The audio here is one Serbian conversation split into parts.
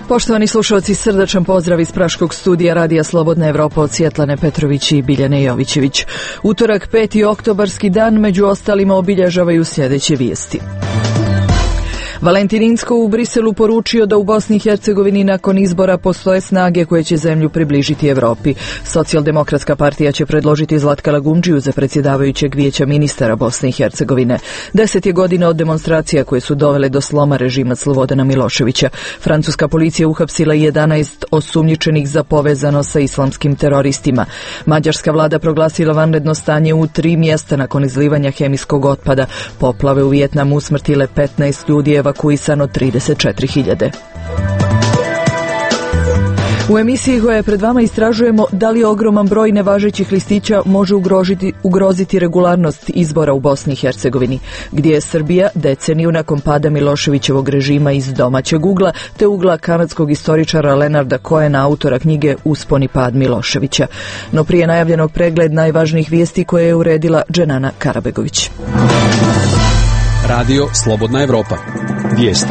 Poštovani slušalci, srdačan pozdrav iz Praškog studija Radija Slobodna Evropa od Svjetlane Petrović i Biljane Jovićević. Utorak, 5. oktobarski dan, među ostalima obilježavaju sljedeće vijesti. Valentin Incko u Briselu poručio da u Bosni i Hercegovini nakon izbora postoje snage koje će zemlju približiti Evropi. Socijaldemokratska partija će predložiti Zlatka Lagundžiju za predsjedavajućeg vijeća ministara Bosne i Hercegovine. 10 je godina od demonstracija koje su dovele do sloma režima Slobodana Miloševića. Francuska policija uhapsila 11 osumnjičenih za povezanost sa islamskim teroristima. Mađarska vlada proglasila vanredno stanje u 3 mjesta nakon izlivanja hemijskog otpada. Poplave u Vijetnamu usmrtile 15 ljudi, evakuisano 34.000. U emisiji koja je pred vama istražujemo da li ogroman broj nevažećih listića može ugroziti regularnost izbora u Bosni i Hercegovini, gdje je Srbija deceniju nakon pada Miloševićevog režima iz domaćeg ugla, te ugla kanadskog istoričara Leonarda Cohena, autora knjige Uspon i pad Miloševića. No prije najavljenog pregled najvažnijih vijesti koje je uredila Dženana Karabegović. Radio Slobodna Evropa. Vijesti.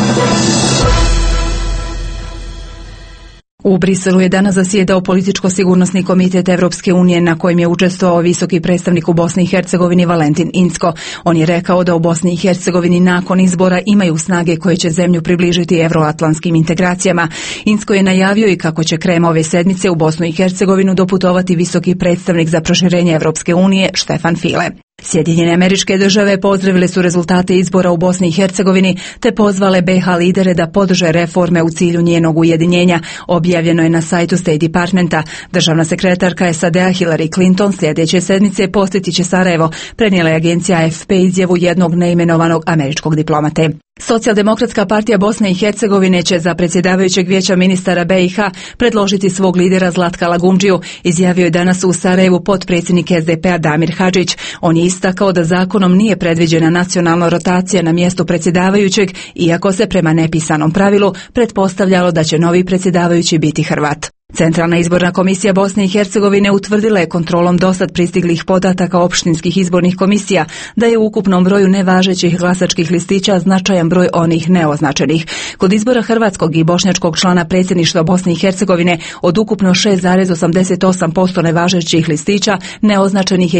U Briselu je danas zasjedao političko-sigurnosni komitet Evropske unije na kojem je učestvovao visoki predstavnik u Bosni i Hercegovini Valentin Incko. On je rekao da u Bosni i Hercegovini nakon izbora imaju snage koje će zemlju približiti evroatlantskim integracijama. Incko je najavio i kako će krajem ove sedmice u Bosnu i Hercegovinu doputovati visoki predstavnik za proširenje Evropske unije Štefan File. Sjedinjene Američke Države pozdravile su rezultate izbora u Bosni i Hercegovini te pozvale BiH lidere da podrže reforme u cilju njenog ujedinjenja. Objavljeno je na sajtu State Departmenta. Državna sekretarka SAD-a Hillary Clinton sljedeće sedmice posjetit će Sarajevo, prenijela je agencija AFP izjavu jednog neimenovanog američkog diplomate. Socijaldemokratska partija Bosne i Hercegovine će za predsjedavajućeg vijeća ministara BiH predložiti svog lidera Zlatka Lagundžiju, izjavio je danas u Sarajevu potpredsjednik SDP-a Damir Hadžić. On je istakao da zakonom nije predviđena nacionalna rotacija na mjestu predsjedavajućeg, iako se prema nepisanom pravilu pretpostavljalo da će novi predsjedavajući biti Hrvat. Centralna izborna komisija Bosne i Hercegovine utvrdila je kontrolom dosad pristiglih podataka opštinskih izbornih komisija da je u ukupnom broju nevažećih glasačkih listića značajan broj onih neoznačenih. Kod izbora hrvatskog i bošnjačkog člana predsjedništva Bosne i Hercegovine od ukupno 6,88% nevažećih listića neoznačenih je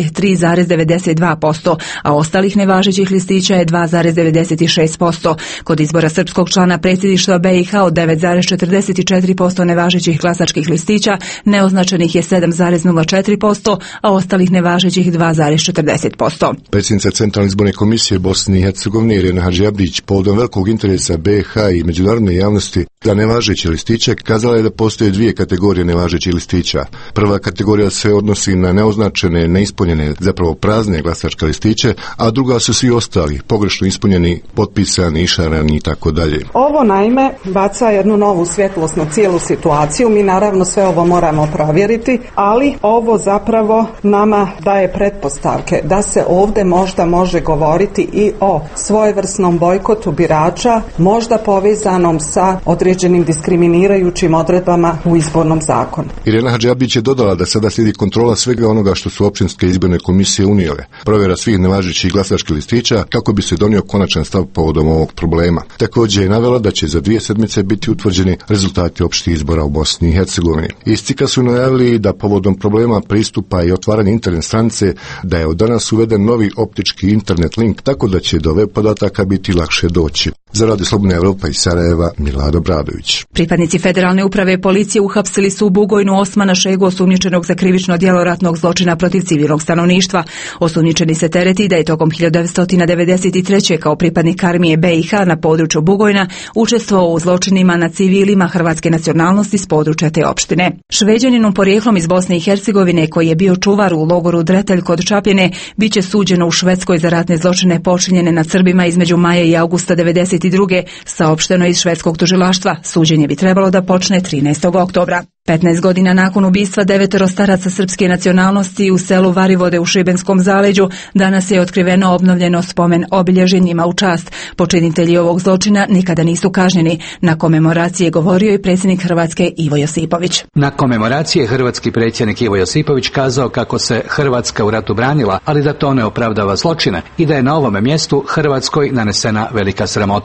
3,92%, a ostalih nevažećih listića je 2,96%. Kod izbora srpskog člana predsjedništva BiH od 9,44% nevažećih glasačkih listića neoznačenih je 7,04%, a ostalih nevažećih 2,40%. Predsjednica Centralne izborne komisije Bosne i Hercegovine Irena Hadžiabdić povodom velikog interesa BiH i međunarodne javnosti za nevažeće listiće kazala je da postoje 2 kategorije nevažećih listića. Prva kategorija se odnosi na neoznačene, neispunjene, zapravo prazne glasačke listiće, a druga su svi ostali, pogrešno ispunjeni, potpisani, išarani i tako dalje. Ovo naime baca jednu novu svjetlost na cijelu situaciju. Mi naravno sve ovo moramo provjeriti, ali ovo zapravo nama daje pretpostavke da se ovdje možda može govoriti i o svojevrsnom bojkotu birača, možda povezanom sa određenim diskriminirajućim odredbama u izbornom zakonu. Irena Hadžiabdić je dodala da sada slijedi kontrola svega onoga što su općinske izborne komisije unijele, provjera svih nevažećih glasačkih listića kako bi se donio konačan stav povodom ovog problema. Također je navela da će za 2 sedmice biti utvrđeni rezultati opštih izbora u Bosni i Hercegovini. Istika su najavili da povodom problema pristupa i otvaranja internet stranice da je od danas uveden novi optički internet link, tako da će do web podataka biti lakše doći. Za Radio Slobodna Evropa iz Sarajeva, Milada Bradović. Pripadnici Federalne uprave policije uhapsili su u Bugojnu Osmana Šegu, osumnjičenog za krivično djelo ratnog zločina protiv civilnog stanovništva. Osumnjičeni se tereti da je tokom 1993. kao pripadnik armije BiH na području Bugojna učestvovao u zločinima na civilima hrvatske nacionalnosti s područja te opštine. Šveđaninom porijeklom iz Bosne i Hercegovine koji je bio čuvar u logoru Dretelj kod Čapljine biće suđeno u Švedskoj za ratne zločine počinjene nad Srbima između maja i augusta 1992. saopšteno iz švedskog tužilaštva. Suđenje bi trebalo da počne 13. oktobra. 15 godina nakon ubistva 9 staraca srpske nacionalnosti u selu Varivode u Šibenskom zaleđu, danas je otkriveno obnovljeno spomen obilježje njima u čast. Počinitelji ovog zločina nikada nisu kažnjeni. Na komemoraciji je govorio i predsjednik Hrvatske Ivo Josipović. Na komemoraciji je hrvatski predsjednik Ivo Josipović kazao kako se Hrvatska u ratu branila, ali da to ne opravdava zločine i da je na ovome mjestu Hrvatskoj nanesena velika sramota.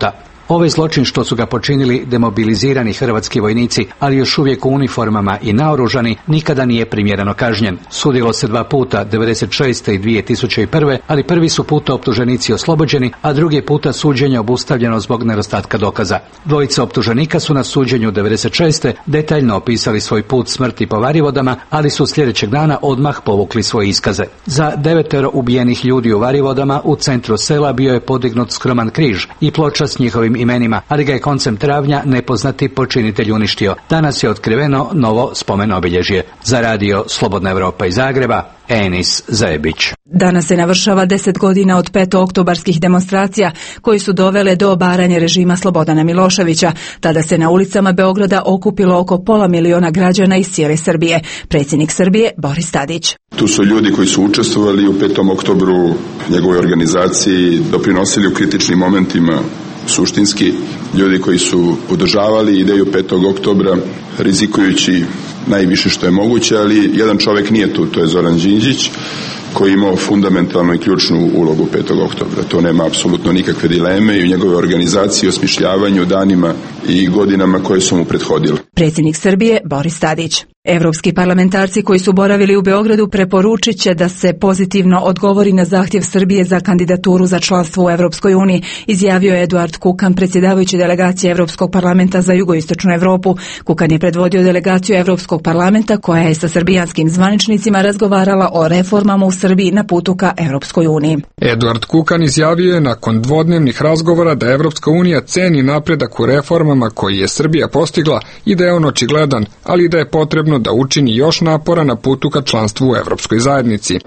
Ovaj zločin što su ga počinili demobilizirani hrvatski vojnici, ali još uvijek u uniformama i naoružani, nikada nije primjereno kažnjen. Sudilo se 2 puta, 96. i 2001. ali prvi su puta optuženici oslobođeni, a drugi puta suđenje obustavljeno zbog nedostatka dokaza. Dvojica optuženika su na suđenju 96. detaljno opisali svoj put smrti po Varivodama, ali su sljedećeg dana odmah povukli svoje iskaze. Za 9 ubijenih ljudi u Varivodama u centru sela bio je podignut skroman križ i ploča s njihovim imenima, ali ga je koncem travnja nepoznati počinitelj uništio. Danas je otkriveno novo spomen obilježje. Za radio Slobodna Evropa iz Zagreba, Enis Zebić. Danas se navršava 10 godina od petooktobarskih demonstracija koji su dovele do obaranja režima Slobodana Miloševića. Tada se na ulicama Beograda okupilo oko 500.000 građana iz cijele Srbije. Predsjednik Srbije Boris Tadić. Tu su ljudi koji su učestvovali u 5. oktobru, njegovoj organizaciji, doprinosili u kritičnim momentima, suštinski ljudi koji su podržavali ideju 5. oktobra, rizikujući najviše što je moguće, ali jedan čovjek nije tu, to je Zoran Đinđić, koji je imao fundamentalnu i ključnu ulogu 5. oktobra. To nema apsolutno nikakve dileme i u njegove organizaciji, osmišljavanju, danima i godinama koje su mu prethodile. Predsjednik Srbije Boris Tadić. Evropski parlamentarci koji su boravili u Beogradu preporučit će da se pozitivno odgovori na zahtjev Srbije za kandidaturu za članstvo u Evropskoj uniji, izjavio je Eduard Kukan, predsjedavajući delegacije Evropskog parlamenta za jugoistočnu Evropu. Kukan je predvodio delegaciju Evropskog parlamenta koja je sa srbijanskim zvaničnicima razgovarala o reformama u Srbiji na putu ka Evropskoj uniji. Eduard Kukan izjavio je nakon dvodnevnih razgovora da Evropska unija ceni napredak u reformama koji je Srbija postigla i da je on očigledan, ali da je potrebno da učini još napora na putu ka članstvu u Evropskoj zajednici.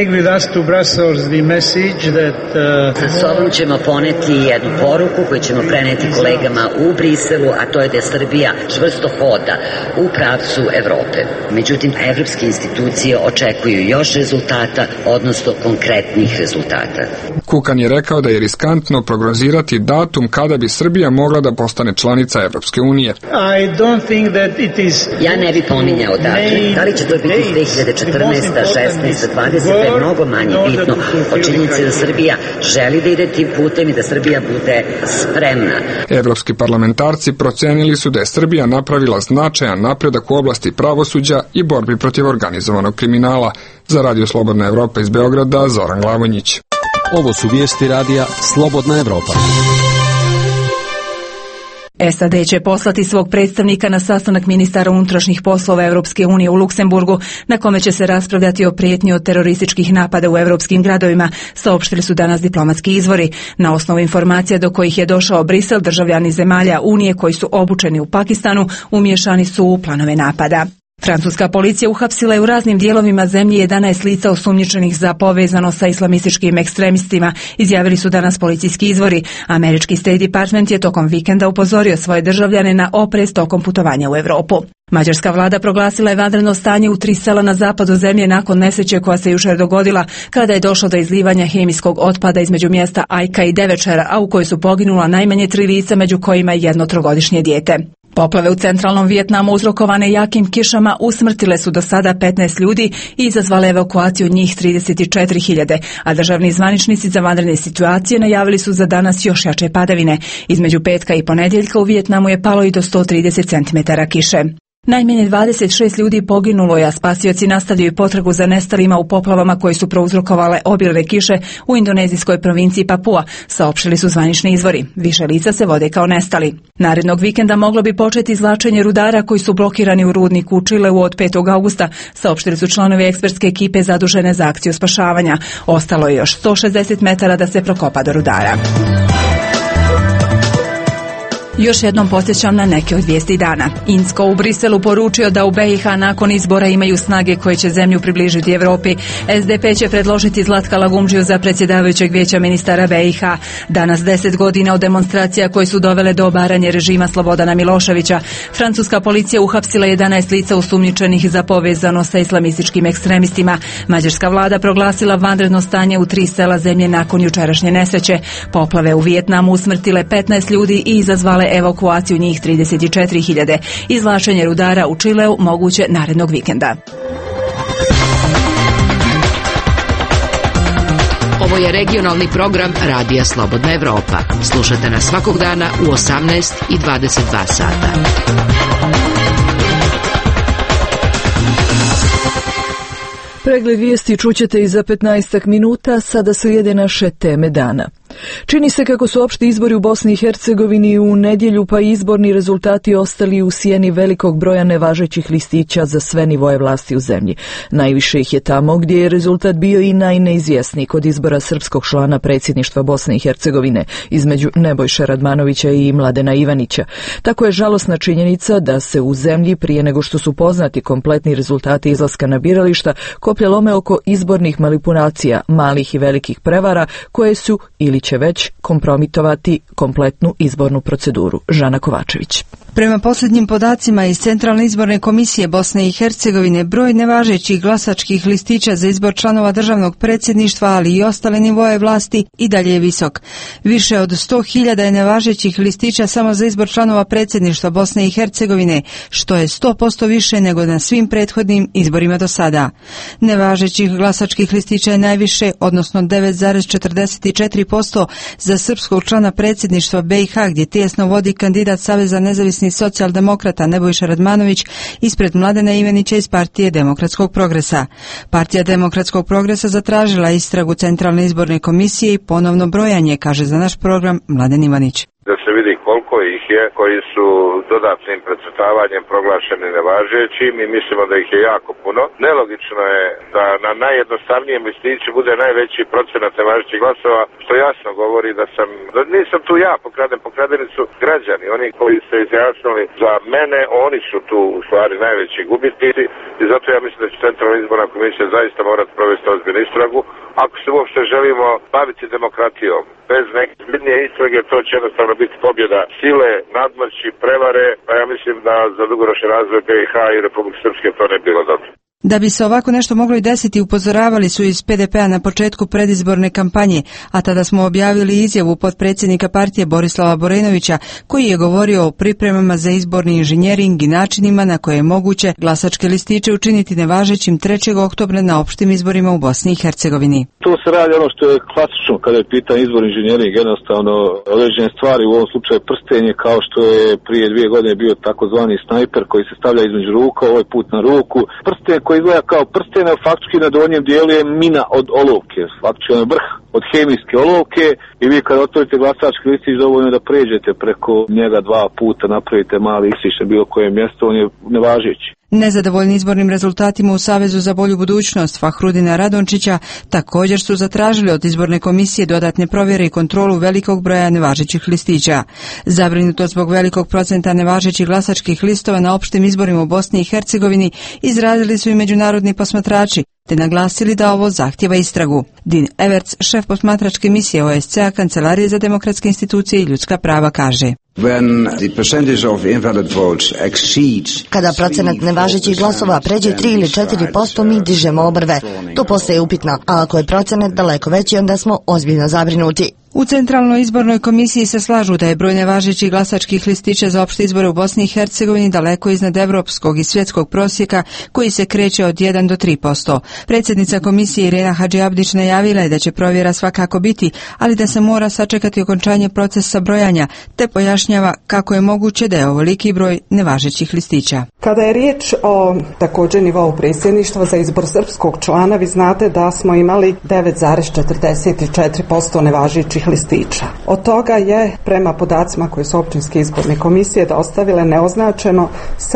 Sa sobom ćemo poneti jednu poruku koju ćemo preneti kolegama u Briselu, a to je da Srbija čvrsto hoda u pravcu Evrope. Međutim, evropske institucije očekuju još rezultata, odnosno konkretnih rezultata. Kukan je rekao da je riskantno prognozirati datum kada bi Srbija mogla da postane članica Evropske unije. Ja ne bi pominjao datum. Da li će to biti 2014, 16, 20, je mnogo manje bitno od činjenice da Srbija želi da ide tim putem i da Srbija bude spremna. Evropski parlamentarci procenili su da je Srbija napravila značajan napredak u oblasti pravosuđa i borbi protiv organizovanog kriminala. Za radio Slobodna Evropa iz Beograda, Zoran Glavonjić. Ovo su vijesti radija Slobodna Evropa. SAD će poslati svog predstavnika na sastanak ministara unutrašnjih poslova Europske unije u Luksemburgu, na kome će se raspravljati o prijetnji od terorističkih napada u europskim gradovima, saopštili su danas diplomatski izvori. Na osnovu informacija do kojih je došao Brisel, državljani zemalja Unije koji su obučeni u Pakistanu umiješani su u planove napada. Francuska policija uhapsila je u raznim dijelovima zemlje 11 lica osumnjičenih za povezano sa islamističkim ekstremistima, izjavili su danas policijski izvori. Američki State Department je tokom vikenda upozorio svoje državljane na oprez tokom putovanja u Europu. Mađarska vlada proglasila je vanredno stanje u 3 sela na zapadu zemlje nakon nesreće koja se jučer dogodila kada je došlo do izlivanja hemijskog otpada između mjesta Ajka i Devečera, a u kojoj su poginula najmanje 3 lica, među kojima je 1 trogodišnje dijete. Poplave u centralnom Vijetnamu uzrokovane jakim kišama usmrtile su do sada 15 ljudi i izazvale evakuaciju njih 34.000, a državni zvaničnici za vanredne situacije najavili su za danas još jače padavine. Između petka i ponedjeljka u Vijetnamu je palo i do 130 cm kiše. Najmanje 26 ljudi poginulo je, a spasioci nastavljaju potragu za nestalima u poplavama koje su prouzrokovale obilne kiše u indonezijskoj provinciji Papua, saopštili su zvanični izvori. Više lica se vode kao nestali. Narednog vikenda moglo bi početi izvlačenje rudara koji su blokirani u rudniku u Čileu od 5. augusta, saopštili su članovi ekspertske ekipe zadužene za akciju spašavanja. Ostalo je još 160 metara da se prokopa do rudara. Još jednom podsjećam na neke od vijesti dana. Inzko u Briselu poručio da u BiH nakon izbora imaju snage koje će zemlju približiti Evropi. SDP će predložiti Zlatka Lagumdžiju za predsjedavajućeg vijeća ministara BiH. Danas 10 godina od demonstracija koje su dovele do obaranja režima Slobodana Miloševića. Francuska policija uhapsila 11 lica osumnjičenih za povezano sa islamističkim ekstremistima. Mađarska vlada proglasila vanredno stanje u 3 sela zemlje nakon jučerašnje nesreće. Poplave u Vijetnamu usmrtile 15 ljudi i izazvale evakuaciju njih 34.000. Izvlačenje rudara u Čileu moguće narednog vikenda. Ovo je regionalni program Radija Slobodna Evropa. Slušate nas svakog dana u 18 i 22 sata. Pregled vijesti čućete i za 15 minuta, sada slijede naše teme dana. Čini se kako su opšti izbori u Bosni i Hercegovini u nedjelju pa i izborni rezultati ostali u sjeni velikog broja nevažećih listića za sve nivoje vlasti u zemlji. Najviše ih je tamo gdje je rezultat bio i najneizvjesniji kod izbora srpskog člana predsjedništva Bosne i Hercegovine između Nebojše Radmanovića i Mladena Ivanića. Tako je žalosna činjenica da se u zemlji prije nego što su poznati kompletni rezultati izlaska na birališta koplje lome oko izbornih manipulacija, malih i velikih prevara koje su ili će već kompromitovati kompletnu izbornu proceduru. Žana Kovačević. Prema posljednjim podacima iz Centralne izborne komisije Bosne i Hercegovine, broj nevažećih glasačkih listića za izbor članova državnog predsjedništva, ali i ostale nivoje vlasti, i dalje je visok. Više od 100.000 je nevažećih listića samo za izbor članova predsjedništva Bosne i Hercegovine, što je 100% više nego na svim prethodnim izborima do sada. Nevažećih glasačkih listića je najviše, odnosno 9,44% za srpskog člana predsjedništva BiH, gdje tijesno vodi kandidat Saveza nezavisnih socijaldemokrata Nebojša Radmanović ispred Mladena Ivanića iz Partije demokratskog progresa. Partija demokratskog progresa zatražila istragu Centralne izborne komisije i ponovno brojanje, kaže za naš program Mladen Ivanić. Da se vidi koliko ih je koji su dodatnim precrtavanjem proglašeni nevažećim i mislimo da ih je jako puno. Nelogično je da na najjednostavnijem listiću bude najveći procenat nevažećih glasova, što jasno govori da nisam tu ja pokradeni su građani, oni koji se izjasnili za mene, oni su tu u stvari najveći gubitnici i zato ja mislim da će Centralna izborna komisija zaista morati provesti ozbiljnu istragu ako se uopšte želimo baviti demokratijom. Bez neke ozbiljnije istrage to će jednostavno biti pobjeda sile, nadmoći, prevare, pa ja mislim da za dugoročni razvoj BiH i Republike Srpske to ne bilo dobro. Da bi se ovako nešto moglo i desiti, upozoravali su iz PDP-a na početku predizborne kampanje, a tada smo objavili izjavu potpredsjednika partije Borislava Borenovića, koji je govorio o pripremama za izborni inženjering i načinima na koje je moguće glasačke listiće učiniti nevažećim 3. oktobra na opštim izborima u Bosni i Hercegovini. Tu se radi ono što je klasično kada je pitan izbor inženjering, jednostavno određene stvari, u ovom slučaju prstenje, kao što je prije 2 godine bio takozvani snajper koji se stavlja između ruka, ovaj put na ruku. Prsten koji izgleda kao prsten, a faktički na donjem dijelu je mina od olovke, faktički on je vrh od hemijske olovke i vi kad otvorite glasački listić dovoljno da pređete preko njega 2 puta, napravite mali istiš na bilo koje mjesto, on je nevažeći. Nezadovoljni izbornim rezultatima u Savezu za bolju budućnost Fahrudina Radončića također su zatražili od izborne komisije dodatne provjere i kontrolu velikog broja nevažećih listića. Zabrinutost zbog velikog procenta nevažećih glasačkih listova na opštim izborima u Bosni i Hercegovini izrazili su i međunarodni posmatrači, te naglasili da ovo zahtjeva istragu. Dean Everts, šef posmatračke misije OSCE-a Kancelarije za demokratske institucije i ljudska prava, kaže: Kada procenat nevažećih glasova pređe 3 ili 4%, mi dižemo obrve. To postaje upitno, a ako je procenat daleko veći, onda smo ozbiljno zabrinuti. U Centralnoj izbornoj komisiji se slažu da je broj nevažećih glasačkih listića za opšte izbore u Bosni i Hercegovini daleko iznad evropskog i svjetskog prosjeka koji se kreće od 1 do 3%. Predsjednica komisije Irena Hadžiabdić najavila je da će provjera svakako biti, ali da se mora sačekati okončanje procesa brojanja, te pojašnjava kako je moguće da je ovoliki broj nevažećih listića. Kada je riječ o također nivou predsjedništva za izbor srpskog člana, vi znate da smo imali 9,44% nevažećih listića. Od toga je, prema podacima koje su općinske izborne komisije dostavile, neoznačeno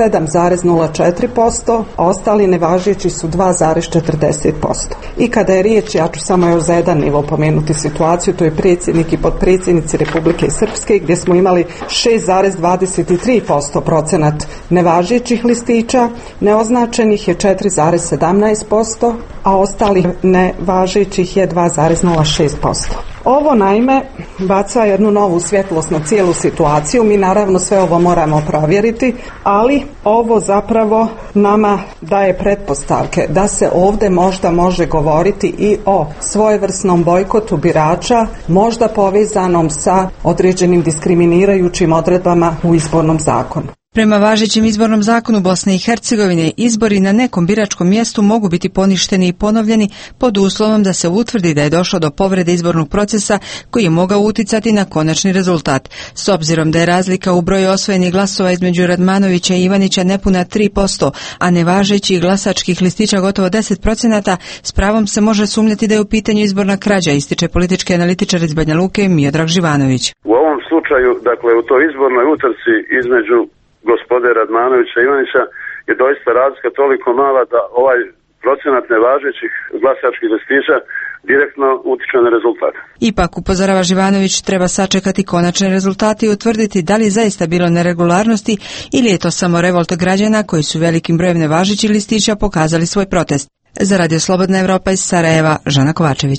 7,04%, a ostali nevažeći su 2,40%. I kada je riječ, ja ću samo još za jedan nivo pomenuti situaciju, to je predsjednik i potpredsjednici Republike Srpske, gdje smo imali 6,23% procenat nevažećih listića, neoznačenih je 4,17%, a ostalih nevažećih je 2,06%. Ovo naime baca jednu novu svjetlost na cijelu situaciju. Mi naravno sve ovo moramo provjeriti, ali ovo zapravo nama daje pretpostavke da se ovdje možda može govoriti i o svojevrsnom bojkotu birača, možda povezanom sa određenim diskriminirajućim odredbama u izbornom zakonu. Prema važećem izbornom zakonu Bosne i Hercegovine, izbori na nekom biračkom mjestu mogu biti poništeni i ponovljeni pod uslovom da se utvrdi da je došlo do povrede izbornog procesa koji je mogao uticati na konačni rezultat. S obzirom da je razlika u broju osvojenih glasova između Radmanovića i Ivanića nepuna 3%, a nevažećih glasačkih listića gotovo 10%, s pravom se može sumnjati da je u pitanju izborna krađa, ističe politički analitičar iz Banja Luke Miodrag Živanović. U ovom slučaju, dakle u toj izbornoj utrci između gospode Radmanovića i Ivanića je doista razlika toliko mala da ovaj procenat nevažećih glasačkih listića direktno utiče na rezultat. Ipak, upozorava Živanović, treba sačekati konačne rezultate i utvrditi da li je zaista bilo neregularnosti ili je to samo revolt građana koji su velikim brojem nevažećih listića pokazali svoj protest. Za Radio Slobodna Evropa iz Sarajeva, Žana Kovačević.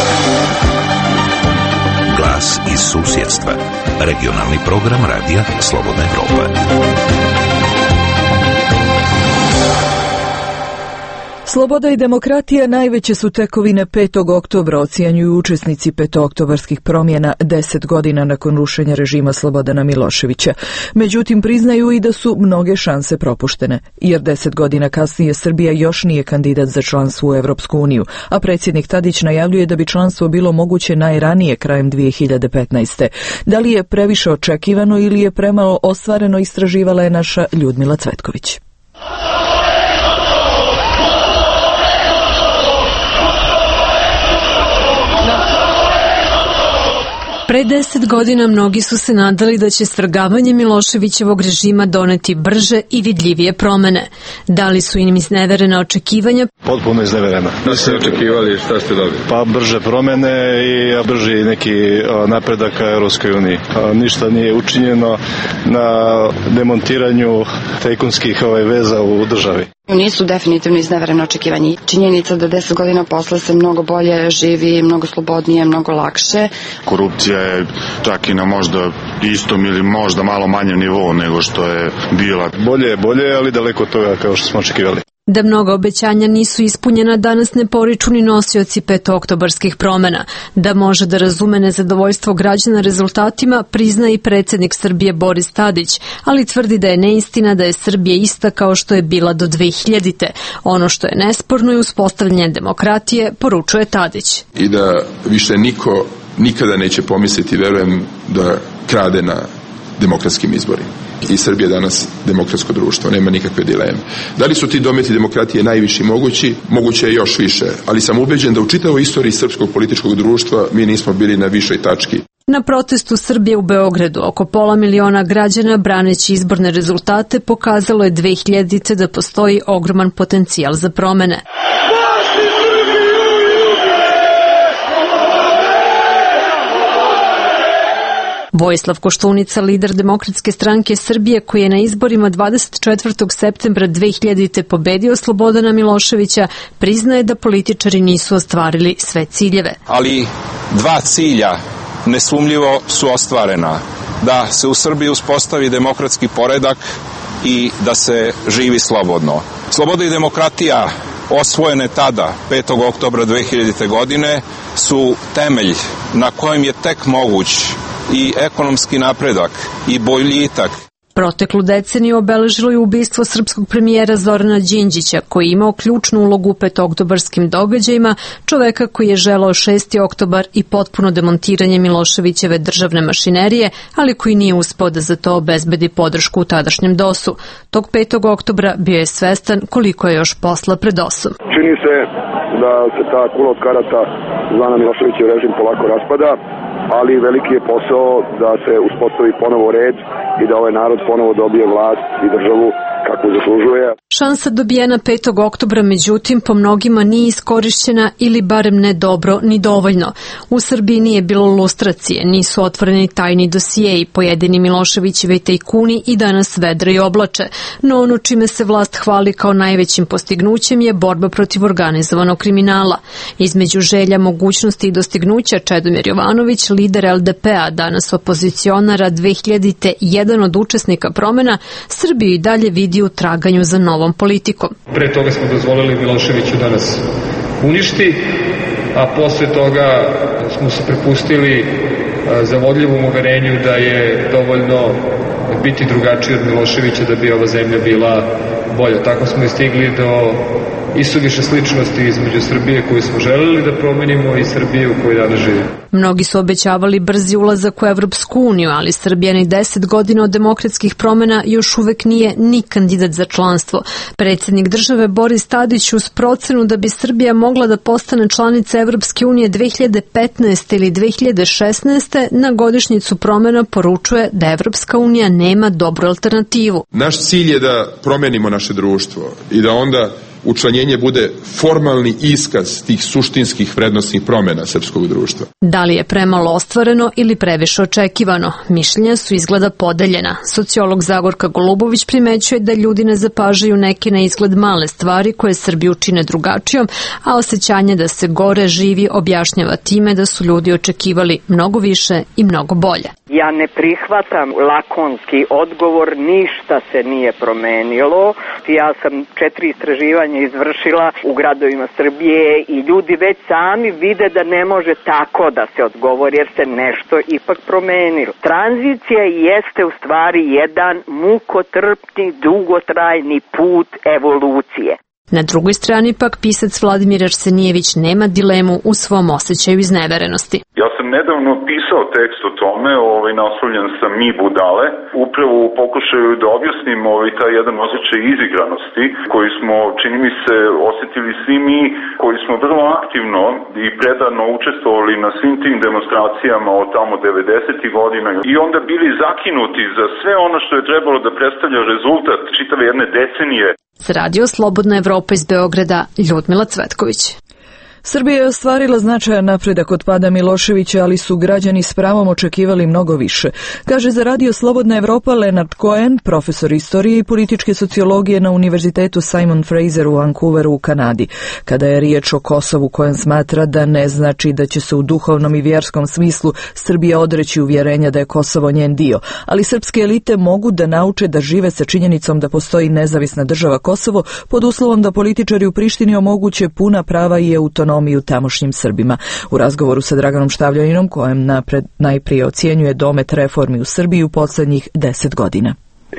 Glas iz susjedstva. Regionalni program Radija Slobodna Evropa. Sloboda i demokratija najveće su tekovine 5. oktobra, ocjenjuju učesnici petooktobarskih promjena 10 godina nakon rušenja režima Slobodana Miloševića. Međutim, priznaju i da su mnoge šanse propuštene, jer 10 godina kasnije Srbija još nije kandidat za članstvo u Evropsku uniju, a predsjednik Tadić najavljuje da bi članstvo bilo moguće najranije krajem 2015. Da li je previše očekivano ili je premalo ostvareno, istraživala je naša Ljudmila Cvetković. Pre 10 godina mnogi su se nadali da će svrgavanje Miloševićevog režima doneti brže i vidljivije promene. Da li su im izneverena očekivanja? Potpuno izneverena. Da ste očekivali, šta ste dobili? Pa brže promene i brži neki napredak ka Europskoj uniji. Ništa nije učinjeno na demontiranju tajkunskih veza u državi. Nisu definitivno iznevereno očekivanje. Činjenica da 10 godina posle se mnogo bolje živi, mnogo slobodnije, mnogo lakše. Korupcija je čak i na možda istom ili možda malo manjem nivou nego što je bila. Bolje, ali daleko od toga kao što smo očekivali. Da mnoga obećanja nisu ispunjena danas ne poriču ni nosioci petooktobarskih promjena. Da može da razume nezadovoljstvo građana rezultatima prizna i predsjednik Srbije Boris Tadić, ali tvrdi da je neistina da je Srbija ista kao što je bila do 2000. Ono što je nesporno je uspostavljanje demokratije, poručuje Tadić. I da više niko nikada neće pomisliti, verujem, da krade na demokratskim izborima. I Srbija je danas demokratsko društvo, nema nikakve dileme. Da li su ti dometi demokratije najviši mogući? Moguće je još više, ali sam ubeđen da u čitavoj istoriji srpskog političkog društva mi nismo bili na višoj tački. Na protestu Srbije u Beogradu oko 500.000 građana braneći izborne rezultate pokazalo je 2000. da postoji ogroman potencijal za promene. Vojislav Koštunica, lider Demokratske stranke Srbije, koji je na izborima 24. septembra 2000. pobedio Slobodana Miloševića, priznaje da političari nisu ostvarili sve ciljeve. Ali 2 cilja nesumljivo su ostvarena. Da se u Srbiji uspostavi demokratski poredak i da se živi slobodno. Sloboda i demokratija osvojene tada, 5. oktobra 2000. godine, su temelj na kojem je tek moguć i ekonomski napredak i boljitak. Proteklu deceniju obeležilo je ubistvo srpskog premijera Zorana Đinđića, koji je imao ključnu ulogu u petooktobarskim događajima, čoveka koji je želeo 6. oktobar i potpuno demontiranje Miloševićeve državne mašinerije, ali koji nije uspeo da za to obezbedi podršku u tadašnjem DOS-u. Tog 5. oktobra bio je svestan koliko je još posla pred DOS-om. Čini se da se ta kula od karata zvana Miloševićev režim polako raspada, ali veliki je posao da se uspostavi ponovo red i da ovaj narod ponovo dobije vlast i državu kako zaslužuje. Šansa dobijena 5. oktobra, međutim, po mnogima nije iskorišćena ili barem ne dobro ni dovoljno. U Srbiji nije bilo lustracije, nisu otvoreni tajni dosijeji, pojedini Miloševićevi tajkuni i danas vedre i oblače. No ono čime se vlast hvali kao najvećim postignućem je borba protiv organizovanog kriminala. Između želja, mogućnosti i dostignuća Čedomir Jovanović, lider LDP-a, danas opozicionara 2000. jedan od učesnika promjena, Srbiju i dalje vidi u traganju za novom politikom. Pre toga smo dozvolili Miloševiću da nas uništi, a posle toga smo se prepustili zavodljivom uverenju da je dovoljno biti drugačiji od Miloševića da bi ova zemlja bila bolja. Tako smo i stigli do isuviše sličnosti između Srbije koju smo želeli da promenimo i Srbije u kojoj danas živimo. Mnogi su obećavali brzi ulazak u Evropsku uniju, ali Srbija ni 10 godina od demokratskih promena još uvek nije ni kandidat za članstvo. Predsjednik države Boris Tadić uz procenu da bi Srbija mogla da postane članica Evropske unije 2015. ili 2016. na godišnjicu promena poručuje da Evropska unija nema dobru alternativu. Naš cilj je da promenimo naše društvo i da onda učlanjenje bude formalni iskaz tih suštinskih vrednostnih promjena srpskog društva. Da li je premalo ostvareno ili previše očekivano? Mišljenja su izgleda podeljena. Sociolog Zagorka Golubović primećuje da ljudi ne zapažaju neke na izgled male stvari koje Srbiju čine drugačijom, a osjećanje da se gore živi objašnjava time da su ljudi očekivali mnogo više i mnogo bolje. Ja ne prihvatam lakonski odgovor, ništa se nije promenilo. Ja sam 4 istraživanja izvršila u gradovima Srbije i ljudi već sami vide da ne može tako da se odgovori jer se nešto ipak promenilo. Tranzicija jeste u stvari jedan mukotrpni, dugotrajni put evolucije. Na drugoj strani pak pisac Vladimir Arsenijević nema dilemu u svom osjećaju izneverenosti. Ja sam nedavno pisao tekst o tome, naslovljen sam Mi budale, upravo u pokušaju da objasnim taj jedan osjećaj izigranosti koji smo, čini mi se, osjetili svi mi koji smo vrlo aktivno i predano učestvovali na svim tim demonstracijama od tamo 90. godina i onda bili zakinuti za sve ono što je trebalo da predstavlja rezultat čitave jedne decenije. Za Radio Slobodna Evropa iz Beograda, Ljudmila Cvetković. Srbija je ostvarila značajan napredak od pada Miloševića, ali su građani s pravom očekivali mnogo više. Kaže za Radio Slobodna Evropa Leonard Cohen, profesor istorije i političke sociologije na Univerzitetu Simon Fraser u Vancouveru u Kanadi. Kada je riječ o Kosovu, Cohen smatra da ne znači da će se u duhovnom i vjerskom smislu Srbija odreći uvjerenja da je Kosovo njen dio, ali srpske elite mogu da nauče da žive sa činjenicom da postoji nezavisna država Kosovo pod uslovom da političari u Prištini omoguće puna prava i autonomiju tamošnjim Srbima. U razgovoru sa Draganom Štavljaninom, kojem najprije ocjenjuje domet reformi u Srbiji u posljednjih 10 godina.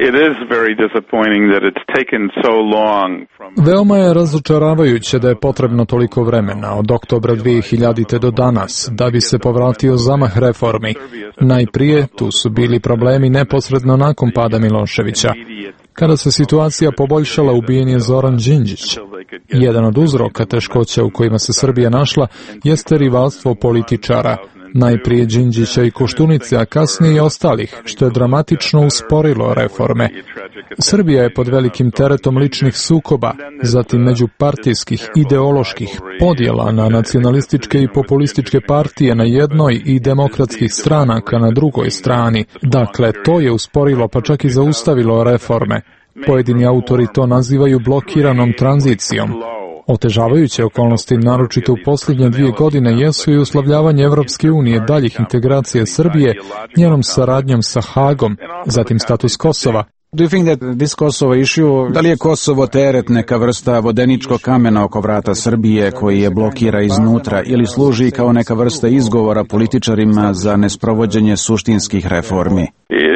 Veoma je razočaravajuće da je potrebno toliko vremena, od oktobra 2000. do danas, da bi se povratio zamah reformi. Najprije tu su bili problemi neposredno nakon pada Miloševića. Kada se situacija poboljšala, ubijen je Zoran Đinđić. Jedan od uzroka teškoća u kojima se Srbija našla jeste rivalstvo političara, najprije Đinđića i Koštunice, a kasnije i ostalih, što je dramatično usporilo reforme. Srbija je pod velikim teretom ličnih sukoba, zatim međupartijskih, ideoloških podjela na nacionalističke i populističke partije na jednoj i demokratskih stranaka na drugoj strani. Dakle, to je usporilo pa čak i zaustavilo reforme. Pojedini autori to nazivaju blokiranom tranzicijom. Otežavajuće okolnosti, naročito u posljednje 2 godine, jesu i uslovljavanje Evropske unije, daljih integracije Srbije, njenom saradnjom sa Hagom, zatim status Kosova. Da li je Kosovo teret, neka vrsta vodeničkog kamena oko vrata Srbije koji je blokira iznutra ili služi kao neka vrsta izgovora političarima za nesprovođenje suštinskih reformi?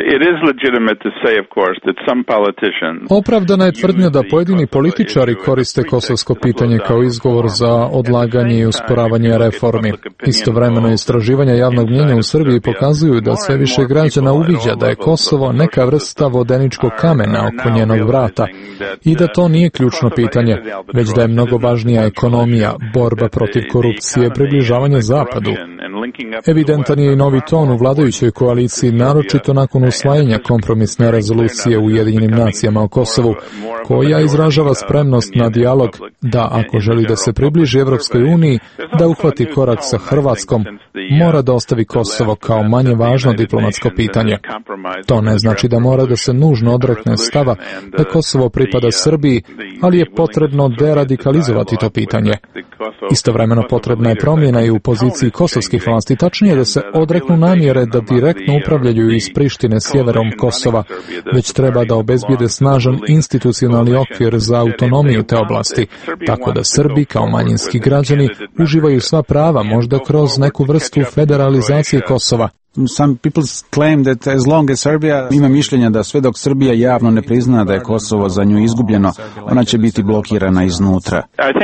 Opravdana je tvrdnja da pojedini političari koriste kosovsko pitanje kao izgovor za odlaganje i usporavanje reformi. Istovremeno istraživanja javnog mnjenja u Srbiji pokazuju da sve više građana uviđa da je Kosovo neka vrsta vodeničkog kamena oko njenog vrata i da to nije ključno pitanje, već da je mnogo važnija ekonomija, borba protiv korupcije, približavanje Zapadu. Evidentan je i novi ton u vladajućoj koaliciji, naročito nakon usvajanja kompromisne rezolucije u Ujedinjenim nacijama o Kosovu, koja izražava spremnost na dijalog da, ako želi da se približi Evropskoj uniji, da uhvati korak sa Hrvatskom, mora da ostavi Kosovo kao manje važno diplomatsko pitanje. To ne znači da mora da se nužno odrekne stava da Kosovo pripada Srbiji, ali je potrebno deradikalizovati to pitanje. Istovremeno potrebna je promjena i u poziciji kosovskih vlasti, tačnije da se odreknu namjere da direktno upravljaju iz Prištine sjeverom Kosova, već treba da obezbijede snažan institucionalni okvir za autonomiju te oblasti, tako da Srbi kao manjinski građani uživaju sva prava, možda kroz neku vrstu federalizacije Kosova. Some people claim that as long as Serbia ima mišljenja da sve dok Srbija javno ne prizna da je Kosovo za nju izgubljeno, ona će biti blokirana iznutra.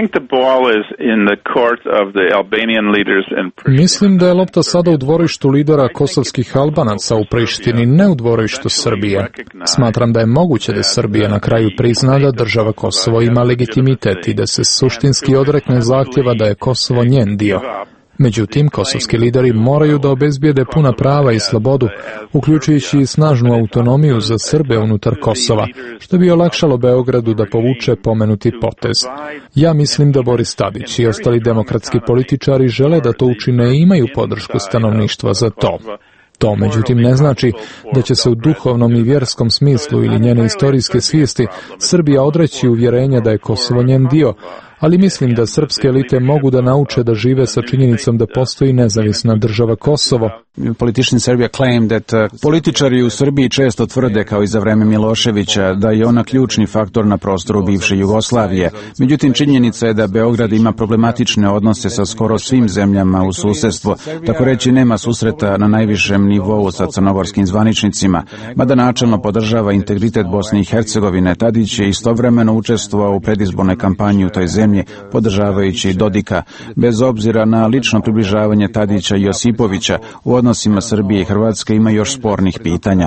Mislim da je lopta sada u dvorištu lidera kosovskih Albanaca u Prištini, ne u dvorištu Srbije. Smatram da je moguće da Srbija na kraju prizna da država Kosovo ima legitimitet i da se suštinski odrekne zahtjeva da je Kosovo njen dio. Međutim, kosovski lideri moraju da obezbijede puna prava i slobodu, uključujući i snažnu autonomiju za Srbe unutar Kosova, što bi olakšalo Beogradu da povuče pomenuti potez. Ja mislim da Boris Tadić i ostali demokratski političari žele da to učine i imaju podršku stanovništva za to. To, međutim, ne znači da će se u duhovnom i vjerskom smislu ili njene istorijske svijesti Srbija odreći uvjerenja da je Kosovo njen dio, ali mislim da srpske elite mogu da nauče da žive sa činjenicom da postoji nezavisna država Kosovo. Političari u Srbiji često tvrde, kao i za vreme Miloševića, da je ona ključni faktor na prostoru bivše Jugoslavije. Međutim, činjenica je da Beograd ima problematične odnose sa skoro svim zemljama u susjedstvu. Tako reći, nema susreta na najvišem nivou sa crnogorskim zvaničnicima, mada načelno podržava integritet Bosne i Hercegovine. Tadić je istovremeno učestvovao u predizbornoj kampanji u toj zemlji, podržavajući Dodika. Bez obzira na lično približavanje Tadića i Josipovića, u odnosima Srbije i Hrvatske ima još spornih pitanja.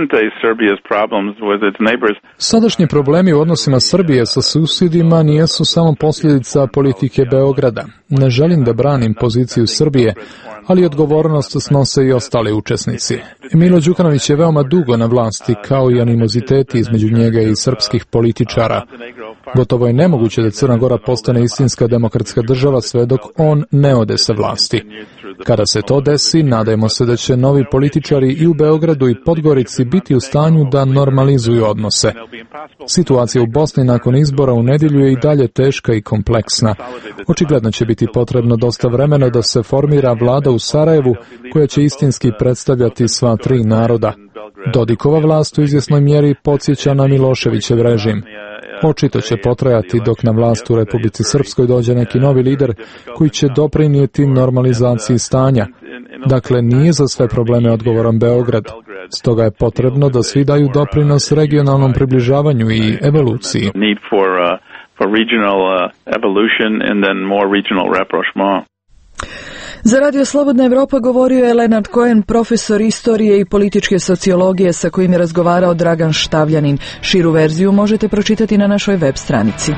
Sadašnji problemi u odnosima Srbije sa susjedima nijesu samo posljedica politike Beograda. Ne želim da branim poziciju Srbije, ali odgovornost snose i ostali učesnici. Milo Đukanović je veoma dugo na vlasti, kao i animoziteti između njega i srpskih političara. Gotovo je nemoguće da Crna Gora postane istinska demokratska država sve dok on ne ode sa vlasti. Kada se to desi, nadajmo se da će novi političari i u Beogradu i Podgorici biti u stanju da normalizuju odnose. Situacija u Bosni nakon izbora u nedjelju je i dalje teška i kompleksna. Očigledno će biti potrebno dosta vremena da se formira vlada u Sarajevu koja će istinski predstavljati sva tri naroda. Dodikova vlast u izvjesnoj mjeri podsjeća na Miloševićev režim. Očito će potrajati dok na vlast u Republici Srpskoj dođe neki novi lider koji će doprinijeti normalizaciji stanja. Dakle, nije za sve probleme odgovoran Beograd. Stoga je potrebno da svi daju doprinos regionalnom približavanju i evoluciji. Za Radio Slobodna Evropa govorio je Leonard Cohen, profesor istorije i političke sociologije sa kojim je razgovarao Dragan Štavljanin. Širu verziju možete pročitati na našoj web stranici.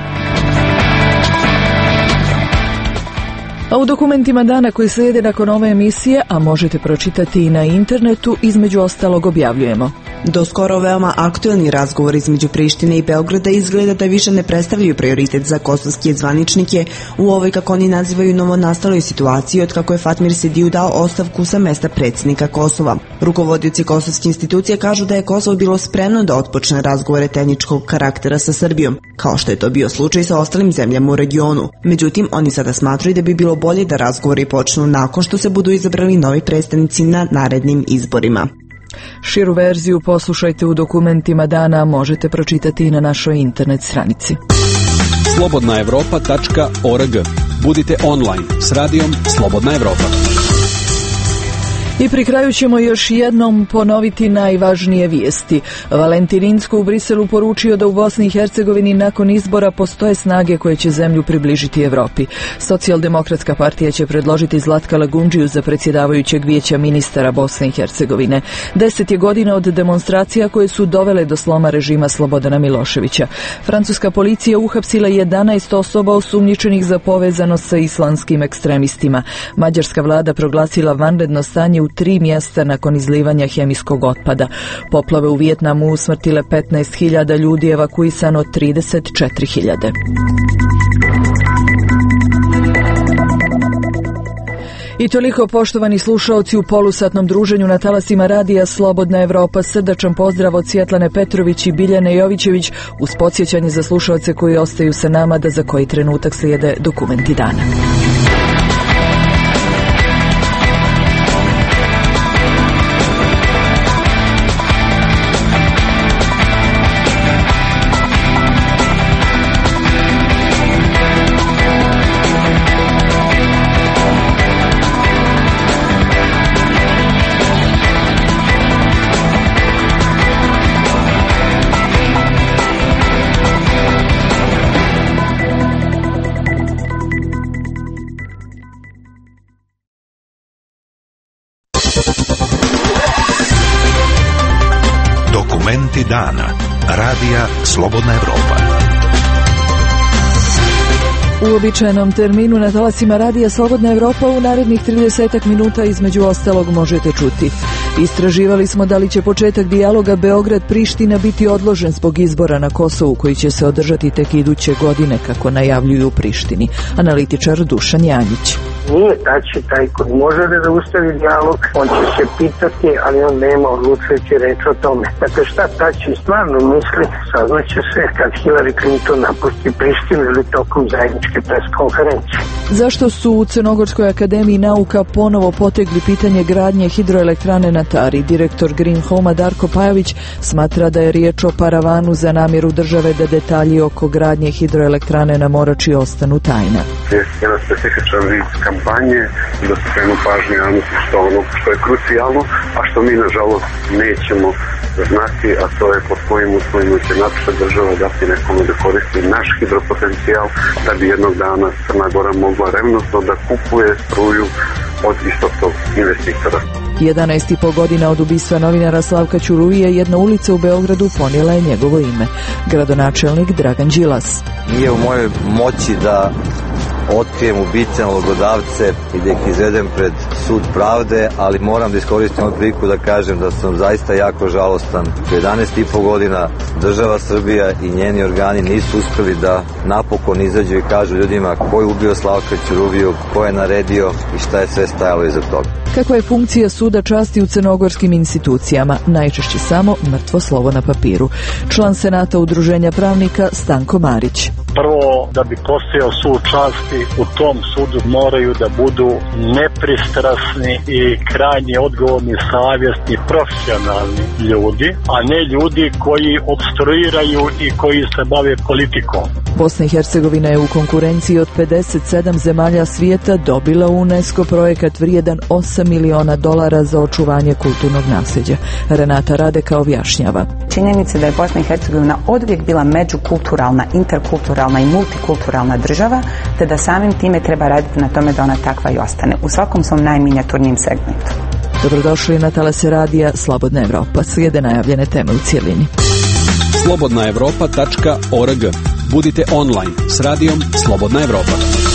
A u dokumentima dana koji slijede nakon ove emisije, a možete pročitati i na internetu, između ostalog objavljujemo. Do skoro veoma aktuelni razgovor između Prištine i Beograda izgleda da više ne predstavljaju prioritet za kosovske zvaničnike u ovoj, kako oni nazivaju, novonastaloj situaciji od kako je Fatmir Sidiju dao ostavku sa mesta predsjednika Kosova. Rukovodioci kosovske institucije kažu da je Kosovo bilo spremno da otpočne razgovore tehničkog karaktera sa Srbijom, kao što je to bio slučaj sa ostalim zemljama u regionu. Međutim, oni sada smatraju da bi bilo bolje da razgovori počnu nakon što se budu izabrali novi predstavnici na narednim izborima. Širu verziju poslušajte u dokumentima dana, možete pročitati i na našoj internet stranici. slobodnaevropa.org. Budite online s radijom Slobodna Evropa. I pri kraju ćemo još jednom ponoviti najvažnije vijesti. Valentin Incko u Briselu poručio da u Bosni i Hercegovini nakon izbora postoje snage koje će zemlju približiti Evropi. Socijaldemokratska partija će predložiti Zlatka Lagundžiju za predsjedavajućeg vijeća ministara Bosne i Hercegovine. 10 je godina od demonstracija koje su dovele do sloma režima Slobodana Miloševića. Francuska policija uhapsila 11 osoba osumnjičenih za povezanost sa islamskim ekstremistima. Mađarska vlada proglasila vanredno stanje u 3 mjesta nakon izlivanja hemijskog otpada. Poplave u Vijetnamu usmrtile 15.000 ljudi, evakuisano 34.000. I toliko, poštovani slušaoci, u polusatnom druženju na talasima radija Slobodna Evropa. Srdačan pozdrav od Svjetlane Petrović i Biljane Jovićević, uz podsjećanje za slušaoce koji ostaju sa nama da za koji trenutak slijede dokumenti dana. Momenti dana. Radija Slobodna Evropa. U običajnom terminu na talasima Radija Slobodna Evropa u narednih 30 minuta između ostalog možete čuti. Istraživali smo da li će početak dijaloga Beograd-Priština biti odložen zbog izbora na Kosovu koji će se održati tek iduće godine, kako najavljuju u Prištini. Analitičar Dušan Janjić. Nije Tači taj koji može da zaustavi dijalog, on će se pitati, ali on nema odlučujući reč o tome. Dakle, šta Tači stvarno misli, saznaće se kad Hillary Clinton napusti Prištinu ili tokom zajedničke preskonferencije. Zašto su u Crnogorskoj akademiji nauka ponovo potegli pitanje gradnje hidroelektrane na Tari? Direktor Green Home-a Darko Pajović smatra da je riječ o paravanu za namjeru države da detalji oko gradnje hidroelektrane na Morači ostanu tajna. Jedan specifičan vid kampanje da se krenu pažnju javnosti što je krucijalno, a što mi nažalost nećemo znati, a to je pod kojim uslovima će naša država dati nekome da koristi naš hidropotencijal da bi jednog dana Crna Gora mogla revnosno da kupuje struju od istog tog investitora. 11,5 godina od ubistva novinara Slavka Ćuruvije, jedna ulica u Beogradu ponijela je njegovo ime. Gradonačelnik Dragan Đilas. Nije u mojoj moći da otkrijem ubice, nalogodavce i da ih izvedem pred sud pravde, ali moram da iskoristim ovu priliku da kažem da sam zaista jako žalostan. 11,5 godina država Srbija i njeni organi nisu uspeli da napokon izađu i kažu ljudima ko je ubio Slavka Ćuruviju, ko je naredio i šta je sve stajalo iza toga. Kakva je funkcija suda časti u crnogorskim institucijama? Najčešće samo mrtvo slovo na papiru. Član Senata Udruženja pravnika Stanko Marić. Prvo, da bi postojao sud časti, u tom sudu moraju da budu nepristrasni i krajnje odgovorni, savjesni, profesionalni ljudi, a ne ljudi koji opstruiraju i koji se bave politikom. Bosna i Hercegovina je u konkurenciji od 57 zemalja svijeta dobila UNESCO projekat vrijedan $8 miliona za očuvanje kulturnog nasljeđa. Renata Radeka objašnjava. Činjenica da je Bosna i Hercegovina oduvijek bila međukulturalna, interkulturalna i multikulturalna država, te da samim time treba raditi na tome da ona takva i ostane, u svakom svom najminijaturnijem segmentu. Dobrodošli na talase Radija Slobodna Evropa. Slijede najavljene teme u cijelini. slobodnaevropa.org. Budite online s radijom Slobodna Evropa.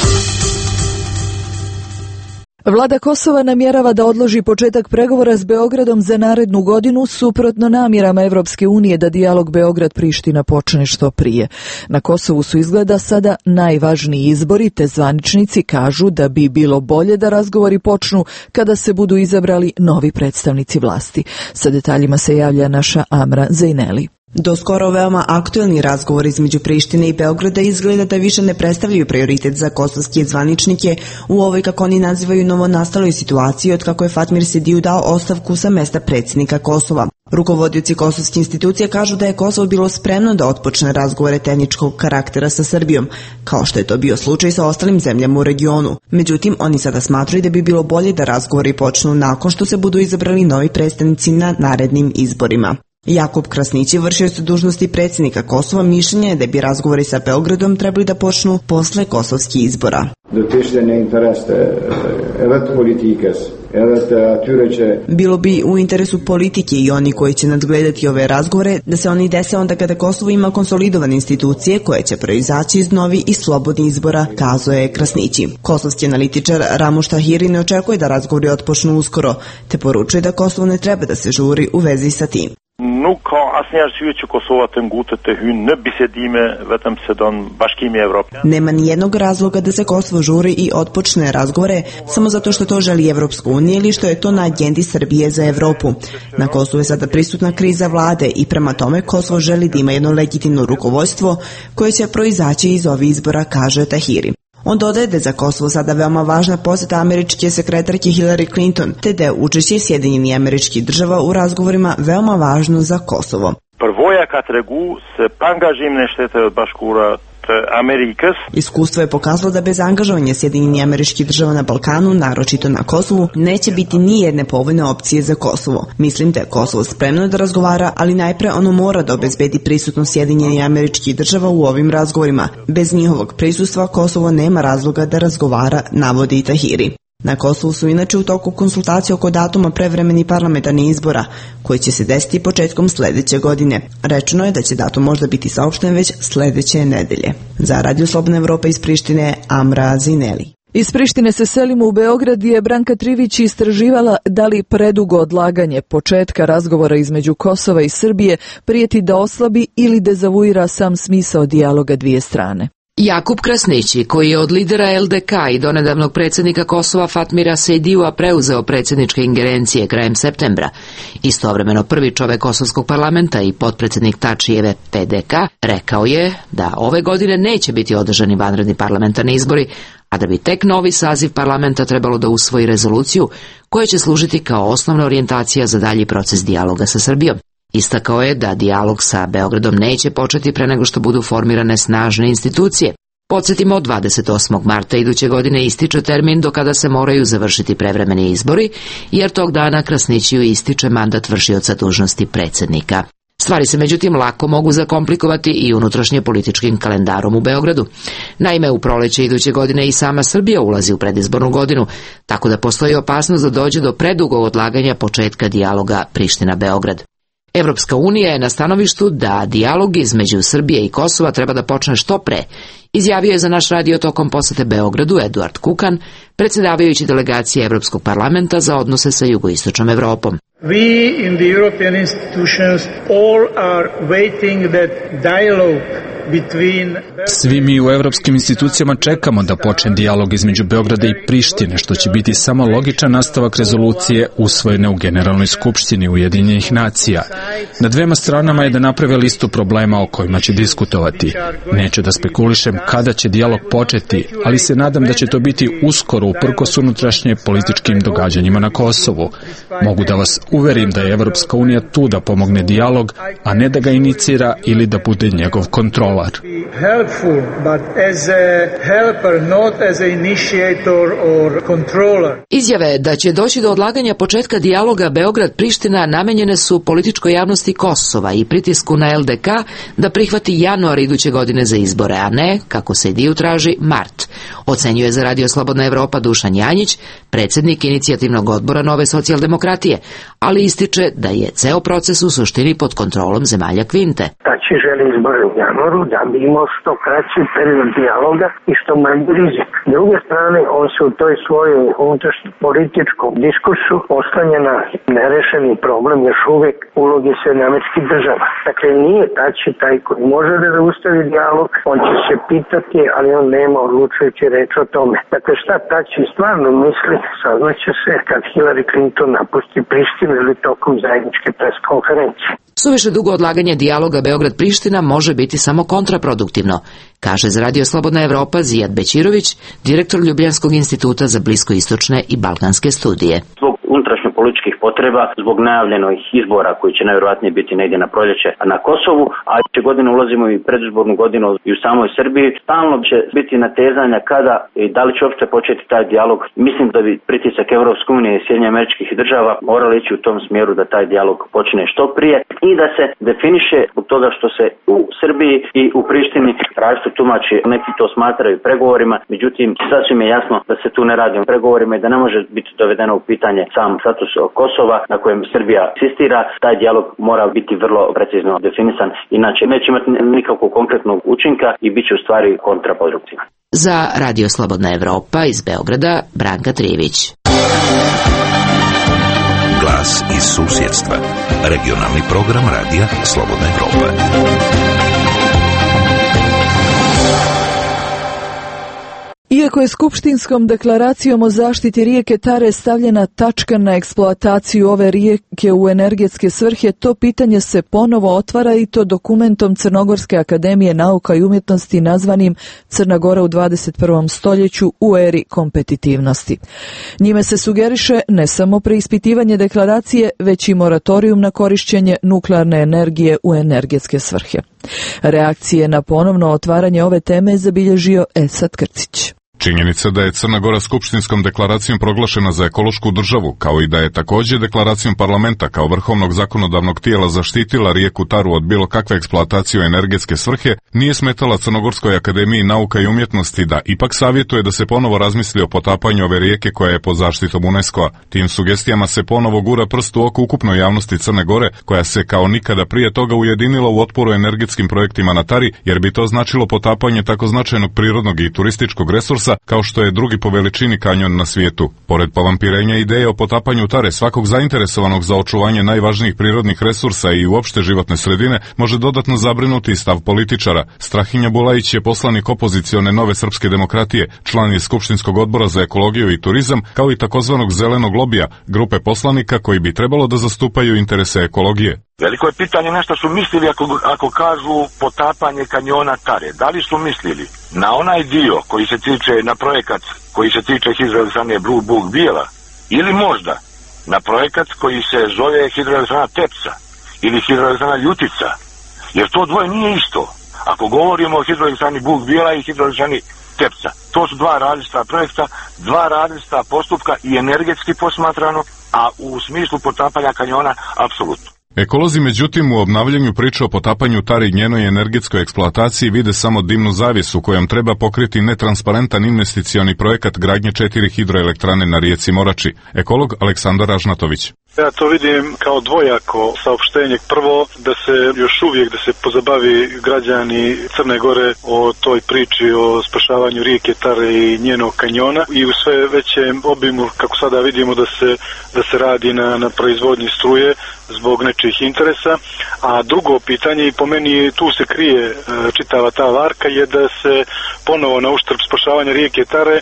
Vlada Kosova namjerava da odloži početak pregovora s Beogradom za narednu godinu suprotno namjerama Evropske unije da dijalog Beograd-Priština počne što prije. Na Kosovu su izgleda sada najvažniji izbori, te zvaničnici kažu da bi bilo bolje da razgovori počnu kada se budu izabrali novi predstavnici vlasti. Sa detaljima se javlja naša Amra Zejneli. Doskoro veoma aktuelni razgovor između Prištine i Beograda izgleda da više ne predstavljaju prioritet za kosovske zvaničnike u ovoj, kako oni nazivaju, novonastaloj situaciji od kako je Fatmir Sidiu dao ostavku sa mesta predsjednika Kosova. Rukovodioci kosovske institucije kažu da je Kosovo bilo spremno da otpočne razgovore tehničkog karaktera sa Srbijom, kao što je to bio slučaj sa ostalim zemljama u regionu. Međutim, oni sada smatraju da bi bilo bolje da razgovori počnu nakon što se budu izabrali novi predstavnici na narednim izborima. Jakub Krasnići, vršioc dužnosti predsjednika Kosova, mišljenja je da bi razgovori sa Beogradom trebali da počnu posle kosovskih izbora. Bilo bi u interesu politike i oni koji će nadgledati ove razgovore da se oni dese onda kada Kosovo ima konsolidovane institucije koje će proizaći iz novi i slobodnih izbora, kazao je Krasnići. Kosovski analitičar Ramuš Tahiri ne očekuje da razgovori otpočnu uskoro, te poručuje da Kosovo ne treba da se žuri u vezi sa tim. Nuk ka asnjë arsye që Kosova të ngutet të hyjë në bisedime vetëm se don Bashkimi Evropian. Nema ni jednog razloga da se Kosovo žuri i otpočne razgovore samo zato što to želi Evropska unija ili što je to na agendi Srbije za Evropu. Na Kosovu je sada prisutna kriza vlade i prema tome Kosovo želi da ima jedno legitimno rukovodstvo koje će proizaći iz ovih izbora, kaže Tahiri. On dodaje da je za Kosovo sada veoma važna posjeta američke sekretarke Hillary Clinton, te da je učešće Sjedinjenih Američkih Država u razgovorima veoma važno za Kosovo. Përvoja ka tregu se pa angazhim në Shtetet e Bashkuara të Amerikës. Iskustvo je pokazalo da bez angažovanja Sjedinjenih Američkih Država na Balkanu, naročito na Kosovu, neće biti ni jedne povoljne opcije za Kosovo. Mislim da je Kosovo spremno da razgovara, ali najpre ono mora da obezbedi prisutnost Sjedinjenih Američkih Država u ovim razgovorima. Bez njihovog prisustva Kosovo nema razloga da razgovara, navodi Tahiri. Na Kosovu su inače u toku konsultacije oko datuma prevremenih parlamentarnih izbora, koji će se desiti početkom sledeće godine. Rečeno je da će datum možda biti saopšten već sledeće nedelje. Za Radio Slobodna Evropa iz Prištine, Amra Zineli. Iz Prištine se selimo u Beograd gdje je Branka Trivić istraživala da li predugo odlaganje početka razgovora između Kosova i Srbije prijeti da oslabi ili dezavuira sam smisao dijaloga dvije strane. Jakub Krasnići, koji je od lidera LDK i donedavnog predsjednika Kosova Fatmira Sejdijua preuzeo predsjedničke ingerencije krajem septembra, istovremeno prvi čovjek kosovskog parlamenta i potpredsjednik Tačijeve PDK, rekao je da ove godine neće biti održani vanredni parlamentarni izbori, a da bi tek novi saziv parlamenta trebalo da usvoji rezoluciju koja će služiti kao osnovna orijentacija za dalji proces dijaloga sa Srbijom. Istakao je da dijalog sa Beogradom neće početi pre nego što budu formirane snažne institucije. Podsjetimo, 28. marta iduće godine ističe termin do kada se moraju završiti prevremeni izbori, jer tog dana Krasnićiju ističe mandat vršioca dužnosti predsjednika. Stvari se međutim lako mogu zakomplikovati i unutrašnje političkim kalendarom u Beogradu. Naime, u proleće iduće godine i sama Srbija ulazi u predizbornu godinu, tako da postoji opasnost da dođe do predugog odlaganja početka dijaloga Priština-Beograd. Evropska unija je na stanovištu da dijalog između Srbije i Kosova treba da počne što pre, izjavio je za naš radio tokom posete Beogradu Eduard Kukan, predsjedavajući delegacije Evropskog parlamenta za odnose sa jugoistočnom Evropom. We in the European institutions all are waiting that dialogue between... Svi mi u evropskim institucijama čekamo da počne dijalog između Beograda i Prištine, što će biti samo logičan nastavak rezolucije usvojene u Generalnoj skupštini Ujedinjenih nacija. Na dvema stranama je da naprave listu problema o kojima će diskutovati. Neću da spekulišem kada će dijalog početi, ali se nadam da će to biti uskoro uprkos unutrašnje političkim događanjima na Kosovu. Mogu da vas uverim da je Evropska unija tu da pomogne dijalog, a ne da ga inicira ili da bude njegov kontrolar. Izjave da će doći do odlaganja početka dijaloga Beograd-Priština namenjene su političkoj javnosti Kosova i pritisku na LDK da prihvati januar iduće godine za izbore, a ne, kako se Sejdiju traži, mart. Ocenjuje za Radio Slobodna Evropa Dušan Janjić, predsjednik inicijativnog odbora Nove socijaldemokratije, ali ističe da je ceo proces u suštini pod kontrolom zemalja Kvinte. Tači želi izbore u januaru da bi imao što kraći period dijaloga i što manji rizik. S druge strane, on se u toj svojoj unutrašnjoj političkom diskursu oslanja na nerešeni problem još uvek uloge Sjedinjenih država. Dakle, nije Tači taj koji može da zaustavi dijalog, on će se pitati, ali on nema odlučujući reč o tome. Dakle, šta Tači stvarno misli, saznaće se kad Hillary Clinton napusti Prištinu ili tokom zajedničke pres konferencije. Suviše dugo odlaganje dijaloga Beograd-Priština može biti samo kontraproduktivno, kaže za Radio Slobodna Evropa Zijad Bećirović, direktor Ljubljanskog instituta za bliskoistočne i balkanske studije. Zbog unutrašnjo-političkih potreba, zbog najavljenih izbora koji će najvjerojatnije biti negdje na proljeće na Kosovu, a iduće godine ulazimo i predizbornu godinu i u samoj Srbiji, stalno će biti natezanja kada i da li će uopšte početi taj dijalog. Mislim da bi pritisak Evropske unije i Sjedinjenih Američkih Država morali ići u tom smjeru da taj dijalog počne što prije i da se definiše zbog toga što se u Srbiji i u Prištini različito tumači, neki to smatraju pregovorima, međutim sasvim je jasno da se tu ne radi o pregovorima i da ne može biti dovedeno u pitanje sam status Kosova na kojem Srbija insistira. Taj dijalog mora biti vrlo precizno definisan, inače neće imati nikakvog konkretnog učinka i bit će u stvari kontraproduktivan. Za Radio Slobodna Evropa iz Beograda Branka Trivić. Glas iz susjedstva. Regionalni program Radija Slobodna Evropa. Iako je skupštinskom deklaracijom o zaštiti rijeke Tare stavljena tačka na eksploataciju ove rijeke u energetske svrhe, to pitanje se ponovo otvara i to dokumentom Crnogorske akademije nauka i umjetnosti nazvanim Crna Gora u 21. stoljeću u eri kompetitivnosti. Njime se sugeriše ne samo preispitivanje deklaracije, već i moratorijum na korišćenje nuklearne energije u energetske svrhe. Reakcije na ponovno otvaranje ove teme zabilježio Esad Krcić. Činjenica da je Crna Gora skupštinskom deklaracijom proglašena za ekološku državu, kao i da je takođe deklaracijom parlamenta kao vrhovnog zakonodavnog tijela zaštitila rijeku Taru od bilo kakve eksploatacije u energetske svrhe, nije smetala Crnogorskoj akademiji nauka i umjetnosti da ipak savjetuje da se ponovo razmisli o potapanju ove rijeke koja je pod zaštitom UNESCO-a. Tim sugestijama se ponovo gura prst u oko ukupnoj javnosti Crne Gore, koja se kao nikada prije toga ujedinila u otporu energetskim projektima na Tari, jer bi to značilo potapanje tako značajnog prirodnog i turističkog resursa kao što je drugi po veličini kanjon na svijetu. Pored povampirenja ideje o potapanju Tare, svakog zainteresovanog za očuvanje najvažnijih prirodnih resursa i uopšte životne sredine može dodatno zabrinuti i stav političara. Strahinja Bulajić je poslanik opozicione Nove srpske demokratije, član je Skupštinskog odbora za ekologiju i turizam, kao i takozvanog zelenog lobija, grupe poslanika koji bi trebalo da zastupaju interese ekologije. Veliko je pitanje na što su mislili ako kažu potapanje kanjona Tare. Da li su mislili na onaj dio koji se tiče, na projekat koji se tiče hidroelektrane Blue Book Bijela, ili možda na projekat koji se zove hidroelektrana Tepca ili hidroelektrana Ljutica, jer to dvoje nije isto. Ako govorimo o hidroelektrani Buk Bijela i hidroelektrani Tepca, to su dva različita projekta, dva različita postupka i energetski posmatrano, a u smislu potapanja kanjona apsolutno. Ekolozi međutim u obnavljanju priče o potapanju Tare i njenoj energetskoj eksploataciji vide samo dimnu zavjesu kojom treba pokriti netransparentan investicioni projekat gradnje 4 hidroelektrane na rijeci Morači. Ekolog Aleksandar Ražnatović. Ja to vidim kao dvojako saopštenje. Prvo, da se još uvijek da se pozabavi građani Crne Gore o toj priči o spašavanju rijeke Tare i njenog kanjona i u sve većem obimu, kako sada vidimo, da se radi na proizvodnji struje zbog nečijih interesa. A drugo pitanje, i po meni tu se krije čitava ta varka, je da se ponovo na uštrb spašavanja rijeke Tare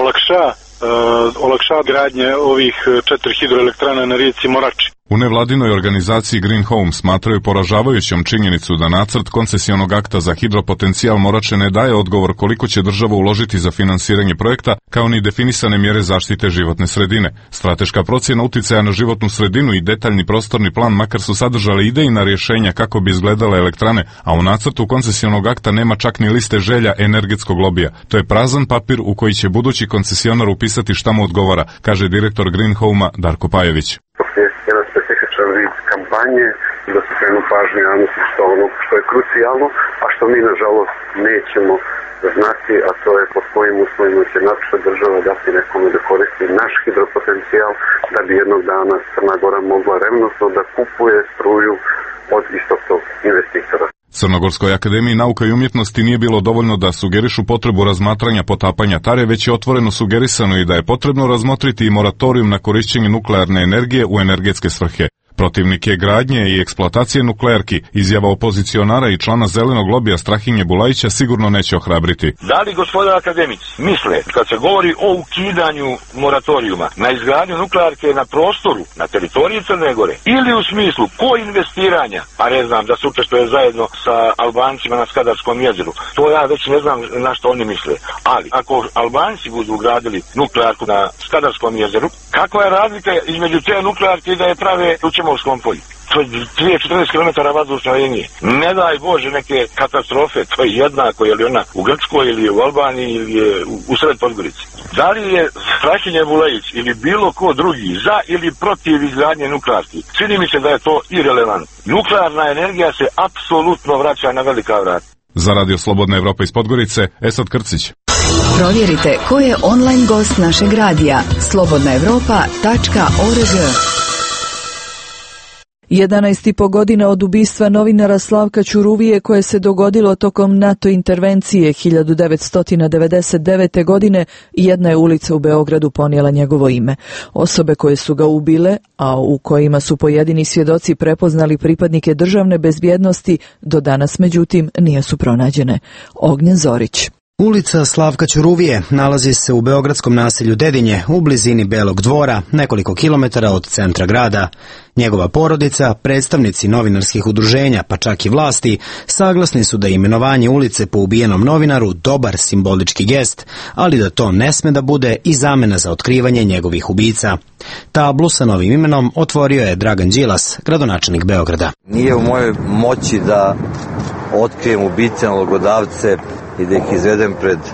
olakša gradnje ovih 4 hidroelektrana na rijeci Morači. U nevladinoj organizaciji Green Home smatraju poražavajućom činjenicu da nacrt koncesionog akta za hidropotencijal Morače ne daje odgovor koliko će država uložiti za finansiranje projekta, kao ni definisane mjere zaštite životne sredine. Strateška procjena uticaja na životnu sredinu i detaljni prostorni plan makar su sadržale idejna rješenja kako bi izgledale elektrane, a u nacrtu koncesionog akta nema čak ni liste želja energetskog lobija. To je prazan papir u koji će budući koncesionar upisati šta mu odgovara, kaže direktor Green Home-a Darko Pajović. Jedan specifičan vid kampanje i da se krenu pažnju javnosti što je krucijalno, a što mi nažalost nećemo znati, a to je pod kojim uslovima će naša država dati nekome da koristi naš hidropotencijal da bi jednog dana Crna Gora mogla revnosno da kupuje struju od istog tog investitora. Crnogorskoj akademiji nauka i umjetnosti nije bilo dovoljno da sugerišu potrebu razmatranja potapanja Tare, već je otvoreno sugerisano i da je potrebno razmotriti i moratorijum na korišćenje nuklearne energije u energetske svrhe. Protivnik je gradnje i eksploatacije nuklearki, izjava opozicionara i člana zelenog lobija Strahinje Bulajića sigurno neće ohrabriti. Da li gospoda akademici misle, kad se govori o ukidanju moratorijuma na izgradnju nuklearke na prostoru, na teritoriji Crne Gore, ili u smislu koinvestiranja, pa ne znam, da se učestvuje zajedno sa Albancima na Skadarskom jezeru, to ja već ne znam na što oni misle. Ali ako Albanci budu gradili nuklearku na Skadarskom jezeru, kakva je razlika između te nuklearke i da je prave u Čemovskom polju? To je 240 km vazdušne linije. Ne daj Bože neke katastrofe, to je jednako, je li ona u Grčkoj ili u Albaniji ili je u sred Podgorici. Da li je Strahinja Bulajić ili bilo ko drugi za ili protiv izgradnje nuklearki? Čini mi se da je to irelevantno. Nuklearna energija se apsolutno vraća na velika vrata. Za Radio Slobodna Evropa iz Podgorice, Esad Krcić. Provjerite ko je online gost našeg radija. slobodnaevropa.org. 11,5 godina od ubistva novinara Slavka Ćuruvije koje se dogodilo tokom NATO intervencije 1999. godine, jedna je ulica u Beogradu ponijela njegovo ime. Osobe koje su ga ubile, a u kojima su pojedini svjedoci prepoznali pripadnike državne bezbjednosti, do danas međutim nisu pronađene. Ognjen Zorić. Ulica Slavka Ćuruvije nalazi se u beogradskom naselju Dedinje, u blizini Belog dvora, nekoliko kilometara od centra grada. Njegova porodica, predstavnici novinarskih udruženja, pa čak i vlasti, saglasni su da je imenovanje ulice po ubijenom novinaru dobar simbolički gest, ali da to ne sme da bude i zamena za otkrivanje njegovih ubica. Tablu sa novim imenom otvorio je Dragan Đilas, gradonačelnik Beograda. Nije u mojoj moći da otkrijem ubice, nalogodavce i da ih izvedem pred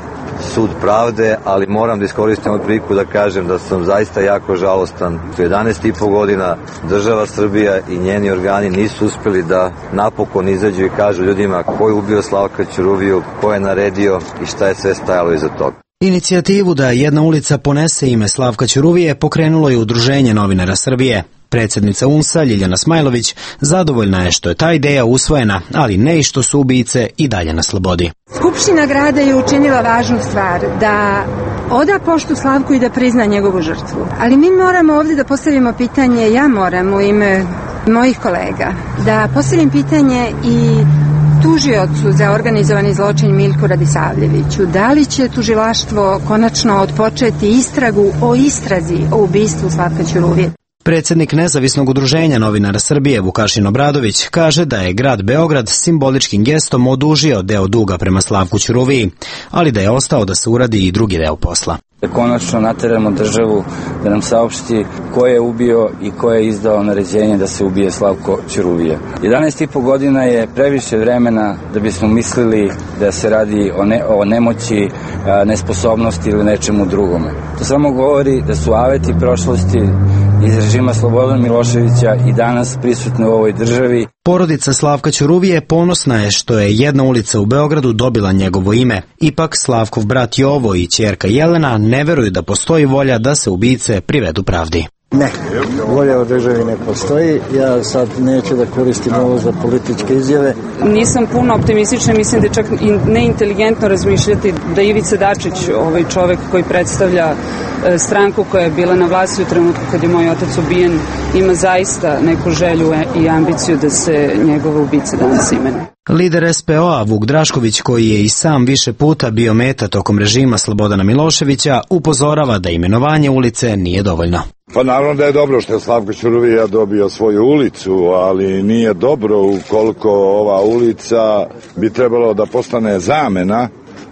sud pravde, ali moram da iskoristim ovu priliku da kažem da sam zaista jako žalostan. 11,5 godina država Srbija i njeni organi nisu uspeli da napokon izađu i kažu ljudima ko je ubio Slavka Ćuruviju, ko je naredio i šta je sve stajalo iza toga. Inicijativu da jedna ulica ponese ime Slavka Ćuruvije pokrenulo je Udruženje novinara Srbije. Predsjednica UNS-a Ljiljana Smajlović zadovoljna je što je ta ideja usvojena, ali ne i što su ubice i dalje na slobodi. Skupština grada je učinila važnu stvar, da oda poštu Slavku i da prizna njegovu žrtvu. Ali mi moramo ovdje da postavimo pitanje, ja moram u ime mojih kolega, da postavim pitanje i tužiocu za organizovani zločin Milku Radisavljeviću. Da li će tužilaštvo konačno otpočeti istragu o istrazi o ubistvu Slavka Ćuruvije? Predsjednik Nezavisnog udruženja novinara Srbije Vukašin Obradović kaže da je grad Beograd simboličkim gestom odužio deo duga prema Slavku Ćuruviji, ali da je ostao da se uradi i drugi deo posla. Da konačno nateramo državu da nam saopšti ko je ubio i ko je izdao naređenje da se ubije Slavko Ćuruvija. 11,5 godina je previše vremena da bismo mislili da se radi o nemoći, nesposobnosti ili nečemu drugome. To samo govori da su aveti prošlosti iz režima Slobodana Miloševića i danas prisutne u ovoj državi. Porodica Slavka Ćuruvije ponosna je što je jedna ulica u Beogradu dobila njegovo ime. Ipak Slavkov brat Jovo i ćerka Jelena ne veruju da postoji volja da se ubice privedu pravdi. Ne, volja u državi ne postoji. Ja sad neću da koristim ovo za političke izjave. Nisam puno optimistična, mislim da je čak i neinteligentno razmišljati da Ivica Dačić, ovaj čovek koji predstavlja stranku koja je bila na vlasti u trenutku kad je moj otac ubijen, ima zaista neku želju i ambiciju da se njegove ubice danas imenuje. Lider SPO-a Vuk Drašković, koji je i sam više puta bio meta tokom režima Slobodana Miloševića, upozorava da imenovanje ulice nije dovoljno. Pa naravno da je dobro što je Slavko Ćuruvija dobio svoju ulicu, ali nije dobro ukoliko ova ulica bi trebalo da postane zamena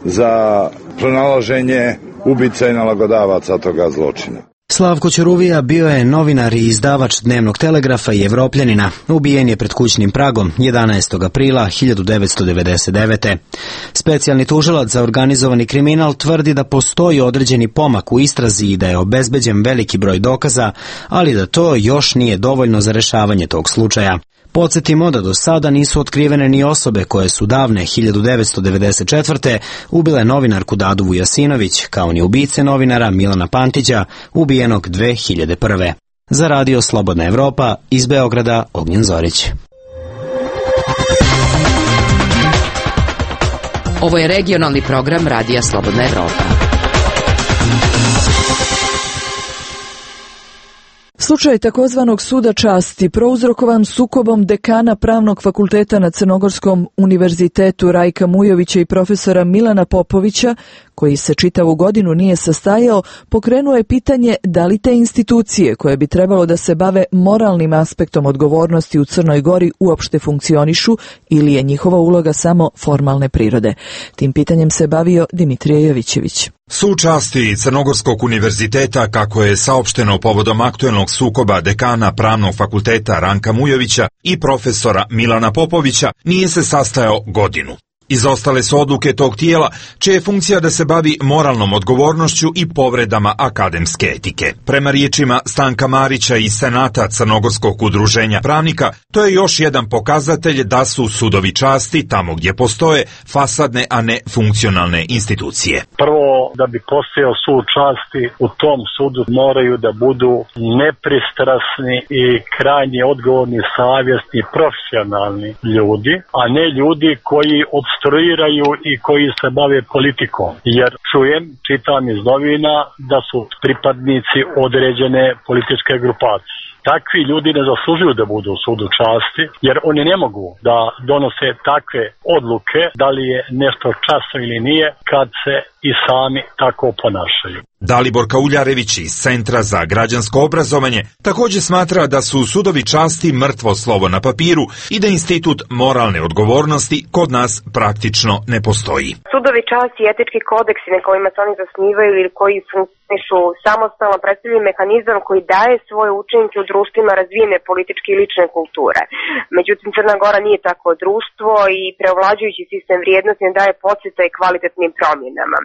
za pronalaženje ubica i nalagodavaca toga zločina. Slavko Ćuruvija bio je novinar i izdavač Dnevnog telegrafa i Evropljanina. Ubijen je pred kućnim pragom 11. aprila 1999. Specijalni tužilac za organizovani kriminal tvrdi da postoji određeni pomak u istrazi i da je obezbeđen veliki broj dokaza, ali da to još nije dovoljno za rešavanje tog slučaja. Podsjetimo da do sada nisu otkrivene ni osobe koje su davne 1994. ubile novinarku Dadu Vujasinović, kao ni ubice novinara Milana Pantića, ubijenog 2001. Za radio Slobodna Evropa, iz Beograda, Ognjen Zorić. Ovo je regionalni program Radija Slobodna Evropa. Slučaj takozvanog suda časti prouzrokovan sukobom dekana Pravnog fakulteta na Crnogorskom univerzitetu Rajka Mujovića i profesora Milana Popovića, koji se čitavu godinu nije sastajao, pokrenuo je pitanje da li te institucije koje bi trebalo da se bave moralnim aspektom odgovornosti u Crnoj Gori uopšte funkcionišu ili je njihova uloga samo formalne prirode. Tim pitanjem se bavio Dimitrije Jovićević. Sud časti Crnogorskog univerziteta, kako je saopšteno povodom aktuelnog sukoba dekana Pravnog fakulteta Ranka Mujovića i profesora Milana Popovića, nije se sastajao godinu. Izostale su odluke tog tijela, čija je funkcija da se bavi moralnom odgovornošću i povredama akademske etike. Prema riječima Stanka Marića iz Senata Crnogorskog udruženja pravnika, to je još jedan pokazatelj da su sudovi časti tamo gdje postoje fasadne, a ne funkcionalne institucije. Prvo, da bi postojao sud časti, u tom sudu moraju da budu nepristrasni i krajnje odgovorni, savjesni, profesionalni ljudi, a ne ljudi koji obstruiraju i koji se bave politikom. Jer čujem, čitam iz novina da su pripadnici određene političke grupacije. Takvi ljudi ne zaslužuju da budu u sudu časti, jer oni ne mogu da donose takve odluke, da li je nešto časno ili nije, kad se i sami tako ponašaju. Dalibor Kauljarević iz Centra za građansko obrazovanje također smatra da su sudovi časti mrtvo slovo na papiru i da institut moralne odgovornosti kod nas praktično ne postoji. Sudovi časti i etički kodeksi na kojima se oni zasnivaju ili koji funkcionišu samostalno predstavljaju mehanizam koji daje svoje učinke u društvima razvijene političke i lične kulture. Međutim, Crna Gora nije tako društvo i preovlađujući sistem vrijednosti ne daje podsjećaj kvalitetnim promjenama.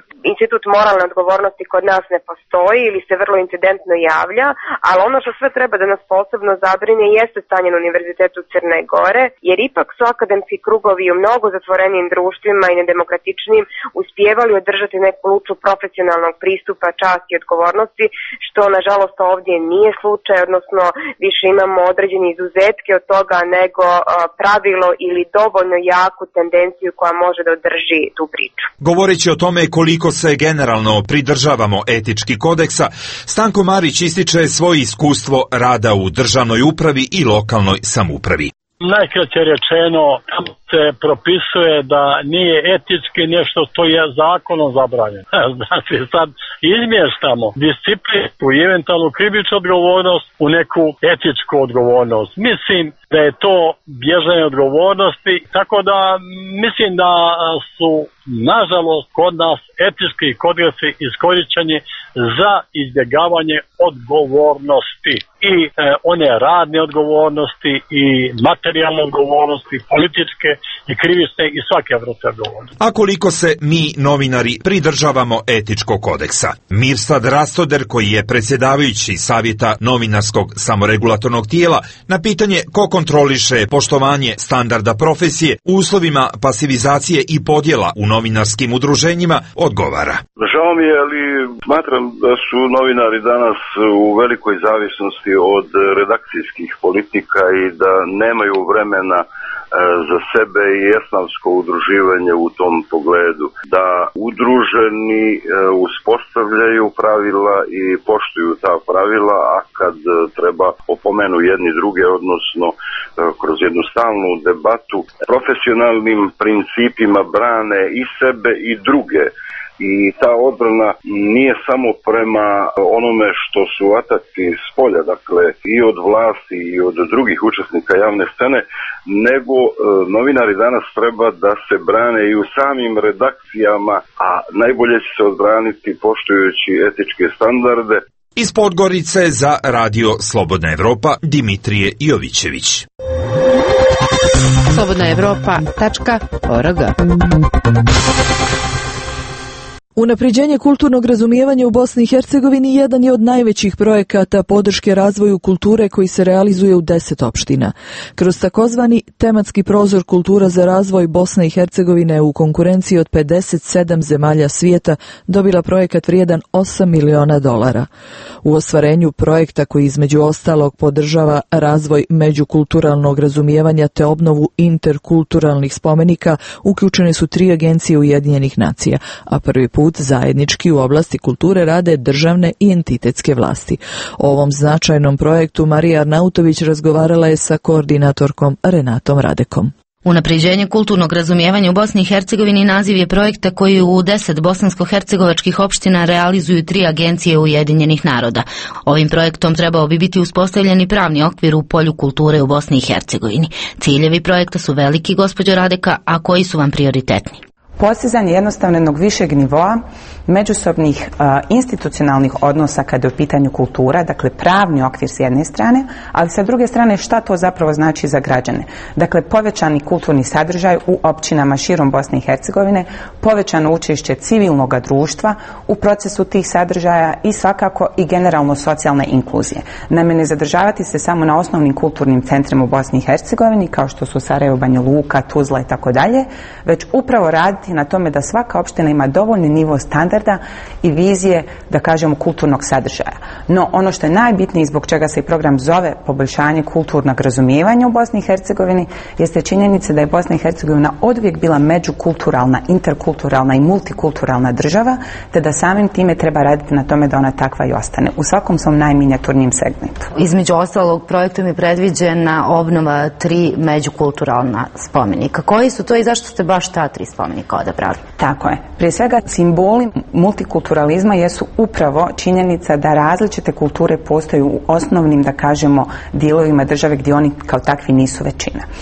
institut moralne odgovornosti kod nas ne postoji ili se vrlo incidentno javlja, ali ono što sve treba da nas posebno zabrine jeste stanje na Univerzitetu Crne Gore, jer ipak su akademski krugovi u mnogo zatvorenijim društvima i nedemokratičnim uspijevali održati neku luču profesionalnog pristupa, časti i odgovornosti, što nažalost ovdje nije slučaj, odnosno više imamo određene izuzetke od toga nego pravilo ili dovoljno jaku tendenciju koja može da održi tu priču. Govoreći o tome koliko se generalno pridržavamo etički kodeksa, Stanko Marić ističe svoje iskustvo rada u državnoj upravi i lokalnoj samoupravi. Najkraće rečeno, se propisuje da nije etički nešto što je zakonom zabranjeno. Znači sad izmještamo disciplinu i eventualnu krivičnu odgovornost u neku etičku odgovornost. Mislim da je to bježanje odgovornosti, tako da mislim da su nažalost kod nas etički kodeksi iskorišćeni za izbjegavanje odgovornosti i one radne odgovornosti i materijalne odgovornosti, političke i krivične i svake vrste odgovornosti. A koliko se mi, novinari, pridržavamo etičkog kodeksa? Mirsad Rastoder, koji je predsjedavajući Savjeta novinarskog samoregulatornog tijela, na pitanje ko kontroliše poštovanje standarda profesije u uslovima pasivizacije i podjela u novinarskim udruženjima, odgovara. Žao mi je, ali smatram da su novinari danas u velikoj zavisnosti od redakcijskih politika i da nemaju vremena za sebe i esnavsko udruživanje u tom pogledu. Da udruženi uspostavljaju pravila i poštuju ta pravila, a kad treba opomenu jedni druge, odnosno kroz jednu stalnu debatu, profesionalnim principima brane i sebe i druge. I ta odbrana nije samo prema onome što su ataci s polja, dakle i od vlasti i od drugih učesnika javne scene, nego novinari danas treba da se brane i u samim redakcijama, a najbolje će se odbraniti poštujući etičke standarde. Iz Podgorice za Radio Slobodna Evropa, Dimitrije Jovićević. slobodnaevropa.org. Unapređenje kulturnog razumijevanja u Bosni i Hercegovini jedan je od najvećih projekata podrške razvoju kulture koji se realizuje u 10 opština. Kroz takozvani tematski prozor Kultura za razvoj, Bosna i Hercegovina u konkurenciji od 57 zemalja svijeta dobila projekat vrijedan $8 miliona. U ostvarenju projekta, koji između ostalog podržava razvoj međukulturalnog razumijevanja te obnovu interkulturalnih spomenika, uključene su 3 agencije Ujedinjenih nacija, a prvi put zajednički u oblasti kulture rade državne i entitetske vlasti. O ovom značajnom projektu Marija Arnautović razgovarala je sa koordinatorkom Renatom Radekom. Unapređenje kulturnog razumijevanja u Bosni i Hercegovini naziv je projekta koji u 10 bosansko-hercegovačkih opština realizuju 3 agencije Ujedinjenih naroda. Ovim projektom trebao bi biti uspostavljeni pravni okvir u polju kulture u Bosni i Hercegovini. Ciljevi projekta su veliki, gospođo Radeka, a koji su vam prioritetni? Postizanje jednostavnog višeg nivoa međusobnih institucionalnih odnosa kada je u pitanju kultura, dakle pravni okvir s jedne strane, ali sa druge strane šta to zapravo znači za građane. Dakle, povećani kulturni sadržaj u općinama širom Bosne i Hercegovine, povećano učešće civilnog društva u procesu tih sadržaja i svakako i generalno socijalne inkluzije. Naime, ne zadržavati se samo na osnovnim kulturnim centrima u Bosni i Hercegovini, kao što su Sarajevo, Banja Luka, Tuzla i tako dalje, već upravo raditi na tome da svaka opština ima dovoljni nivo standarda i vizije, da kažemo, kulturnog sadržaja. No, ono što je najbitnije i zbog čega se i program zove poboljšanje kulturnog razumijevanja u Bosni i Hercegovini, jeste činjenica da je Bosna i Hercegovina oduvijek bila međukulturalna, interkulturalna i multikulturalna država, te da samim time treba raditi na tome da ona takva i ostane u svakom svom najminijaturnijem segmentu. Između ostalog, projektom je predviđena obnova 3 međukulturalna spomenika. Koji su to i zašto ste baš ta 3 spomenika odabrali? Tako je. Prije svega, simboli multikulturalizma jesu upravo činjenica da različite kulture postoje u osnovnim, da kažemo, dijelovima države gdje oni kao takvi nisu većina.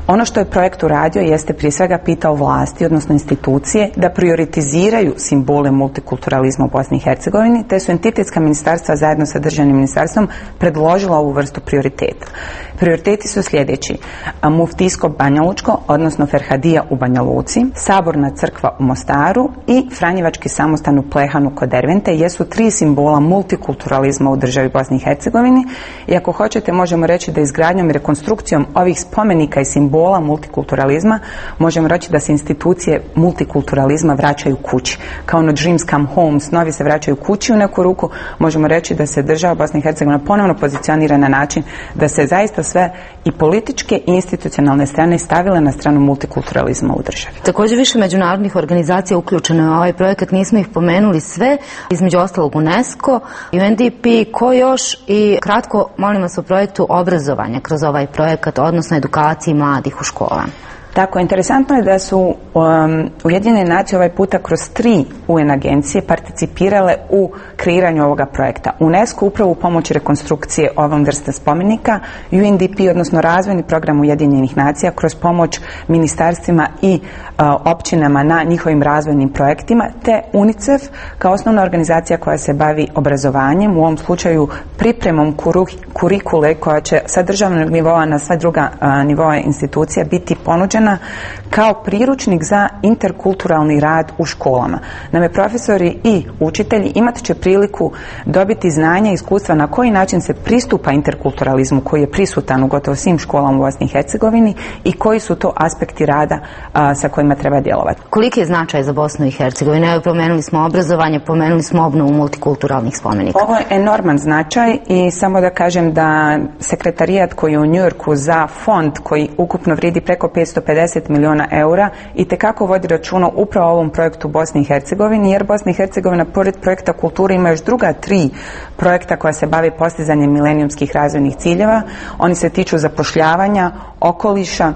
Ono što je projekt uradio jeste prije svega pitao vlasti, odnosno institucije, da prioritiziraju simbole multikulturalizma u Bosni i Hercegovini, te su entitetska ministarstva zajedno sa državnim ministarstvom predložila ovu vrstu prioriteta. Prioriteti su sljedeći: Muftijsko Banja Lučko, odnosno Ferhadija u Banja Luci, Saborna crkva u Mostaru i Franjevački samostan u Plehanu kod Dervente jesu 3 simbola multikulturalizma u državi Bosni i Hercegovini i ako hoćete možemo reći da izgradnjom i rekonstrukcijom ovih spomenika i simbola multikulturalizma možemo reći da se institucije multikulturalizma vraćaju kući. Kao ono dreams come home, snovi se vraćaju kući u neku ruku, možemo reći da se država Bosna i Hercegovina ponovno pozicionira na način da se zaista sve i političke i institucionalne strane stavile na stranu multikulturalizma u državi. Također više međunarodnih organizacija uključeno je u ovaj projekat, nismo ih pomenuli sve, između ostalog UNESCO, UNDP, ko još i kratko molim vas o projektu obrazovanja kroz ovaj projekat, odnosno edukaciji mladih u školama. Tako, interesantno je da su Ujedinjene nacije ovaj puta kroz 3 UN agencije participirale u kreiranju ovoga projekta. UNESCO upravo u pomoći rekonstrukcije ovom vrste spomenika, UNDP, odnosno razvojni program Ujedinjenih nacija, kroz pomoć ministarstvima i općinama na njihovim razvojnim projektima, te UNICEF kao osnovna organizacija koja se bavi obrazovanjem, u ovom slučaju pripremom kurikule koja će sa državnog nivoa na sve druga nivoa institucija biti ponuđena kao priručnik za interkulturalni rad u školama. Naime, profesori i učitelji imat će priliku dobiti znanja i iskustva na koji način se pristupa interkulturalizmu koji je prisutan u gotovo svim školama u Bosni i Hercegovini i koji su to aspekti rada sa kojima treba djelovati. Koliki je značaj za Bosnu i Hercegovinu? Evo, pomenuli smo obrazovanje, pomenuli smo obnovu multikulturalnih spomenika. Ovo je enorman značaj i samo da kažem da sekretarijat koji je u Njujorku za fond koji ukupno vridi preko 550 milijuna eura i tekako vodi računa upravo o ovom projektu Bosni i Hercegovini, jer Bosna i Hercegovina pored projekta kulture ima još druga 3 projekta koja se bave postizanjem milenijumskih razvojnih ciljeva. Oni se tiču zapošljavanja, okoliša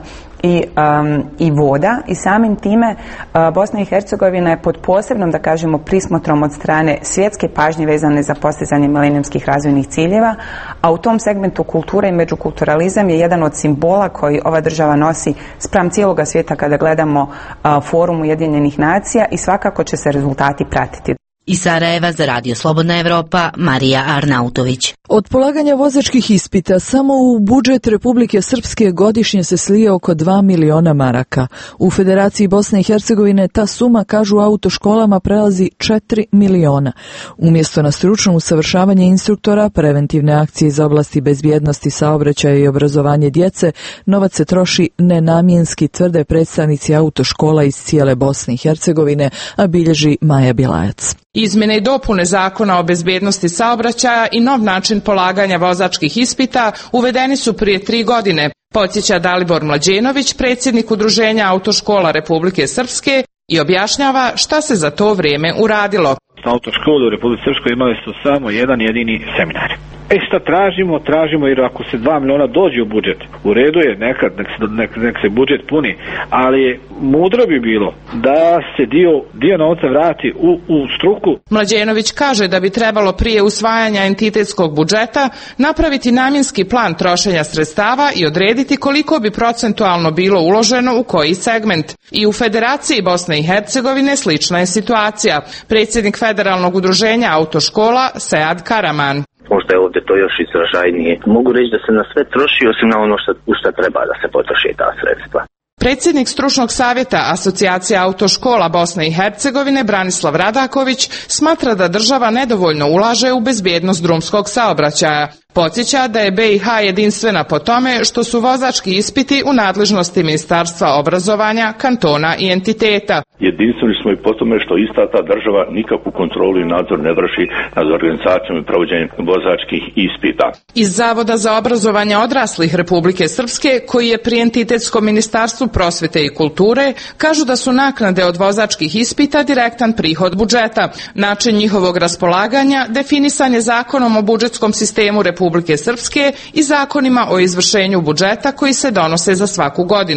i voda i samim time Bosna i Hercegovina je pod posebnom, da kažemo, prismotrom od strane svjetske pažnje vezane za postizanje milenijumskih razvojnih ciljeva, a u tom segmentu kultura i međukulturalizam je jedan od simbola koji ova država nosi spram cijeloga svijeta kada gledamo forum Ujedinjenih nacija i svakako će se rezultati pratiti. Iz Sarajeva za Radio Slobodna Evropa, Marija Arnautović. Od polaganja vozačkih ispita samo u budžet Republike Srpske godišnje se slije oko 2 miliona maraka. U Federaciji Bosne i Hercegovine ta suma, kažu autoškolama, prelazi 4 miliona. Umjesto na stručno usavršavanje instruktora, preventivne akcije iz oblasti bezbjednosti, saobraćaja i obrazovanje djece, novac se troši nenamjenski, tvrde predstavnici autoškola iz cijele Bosne i Hercegovine, a bilježi Maja Bilajac. Izmjene i dopune Zakona o bezbjednosti saobraćaja i nov način polaganja vozačkih ispita uvedeni su prije 3 godine, podsjeća Dalibor Mlađenović, predsjednik Udruženja autoškola Republike Srpske, i objašnjava šta se za to vrijeme uradilo. Autoškole u Republike Srpskoj imali su samo jedan jedini seminar. Šta tražimo jer ako se 2 miliona dođe u budžet, u redu je nekad, nek se budžet puni, ali mudro bi bilo da se dio novca vrati u struku. Mlađenović kaže da bi trebalo prije usvajanja entitetskog budžeta napraviti namjenski plan trošenja sredstava i odrediti koliko bi procentualno bilo uloženo u koji segment. I u Federaciji Bosne i Hercegovine slična je situacija. Predsjednik Federalnog udruženja autoškola Sead Karaman. Možda je ovdje to još izražajnije. Mogu reći da se na sve troši osim na ono u što treba da se potroši ta sredstva. Predsjednik stručnog savjeta Asocijacije autoškola Bosne i Hercegovine Branislav Radaković smatra da država nedovoljno ulaže u bezbjednost drumskog saobraćaja. Podsjeća da je BiH jedinstvena po tome što su vozački ispiti u nadležnosti Ministarstva obrazovanja, kantona i entiteta. Jedinstveni smo i po tome što ista ta država nikakvu kontrolu i nadzor ne vrši nad organizacijom i provođenjem vozačkih ispita. Iz Zavoda za obrazovanje odraslih Republike Srpske, koji je pri entitetskom Ministarstvu prosvjete i kulture, kažu da su naknade od vozačkih ispita direktan prihod budžeta. Način njihovog raspolaganja definisan je Zakonom o budžetskom sistemu Republike Srpske i zakonima o izvršenju budžeta koji se donose za svaku godinu.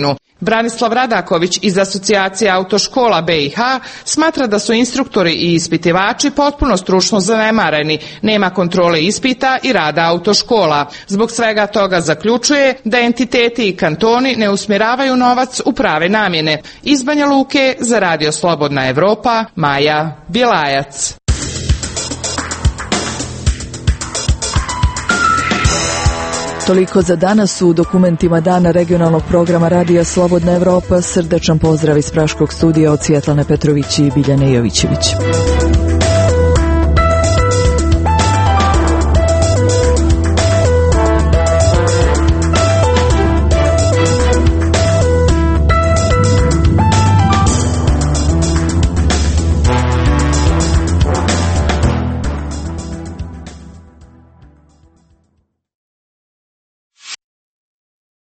Branislav Radaković iz Asocijacije autoškola BiH smatra da su instruktori i ispitivači potpuno stručno zanemareni, nema kontrole ispita i rada autoškola. Zbog svega toga zaključuje da entiteti i kantoni ne usmjeravaju novac u prave namjene. Iz Banja Luke za Radio Slobodna Evropa, Maja Bjelajac. Toliko za danas u dokumentima dana regionalnog programa Radija Slobodna Evropa. Srdečan pozdrav iz Praškog studija od Svjetlane Petrović i Biljane Jovićević.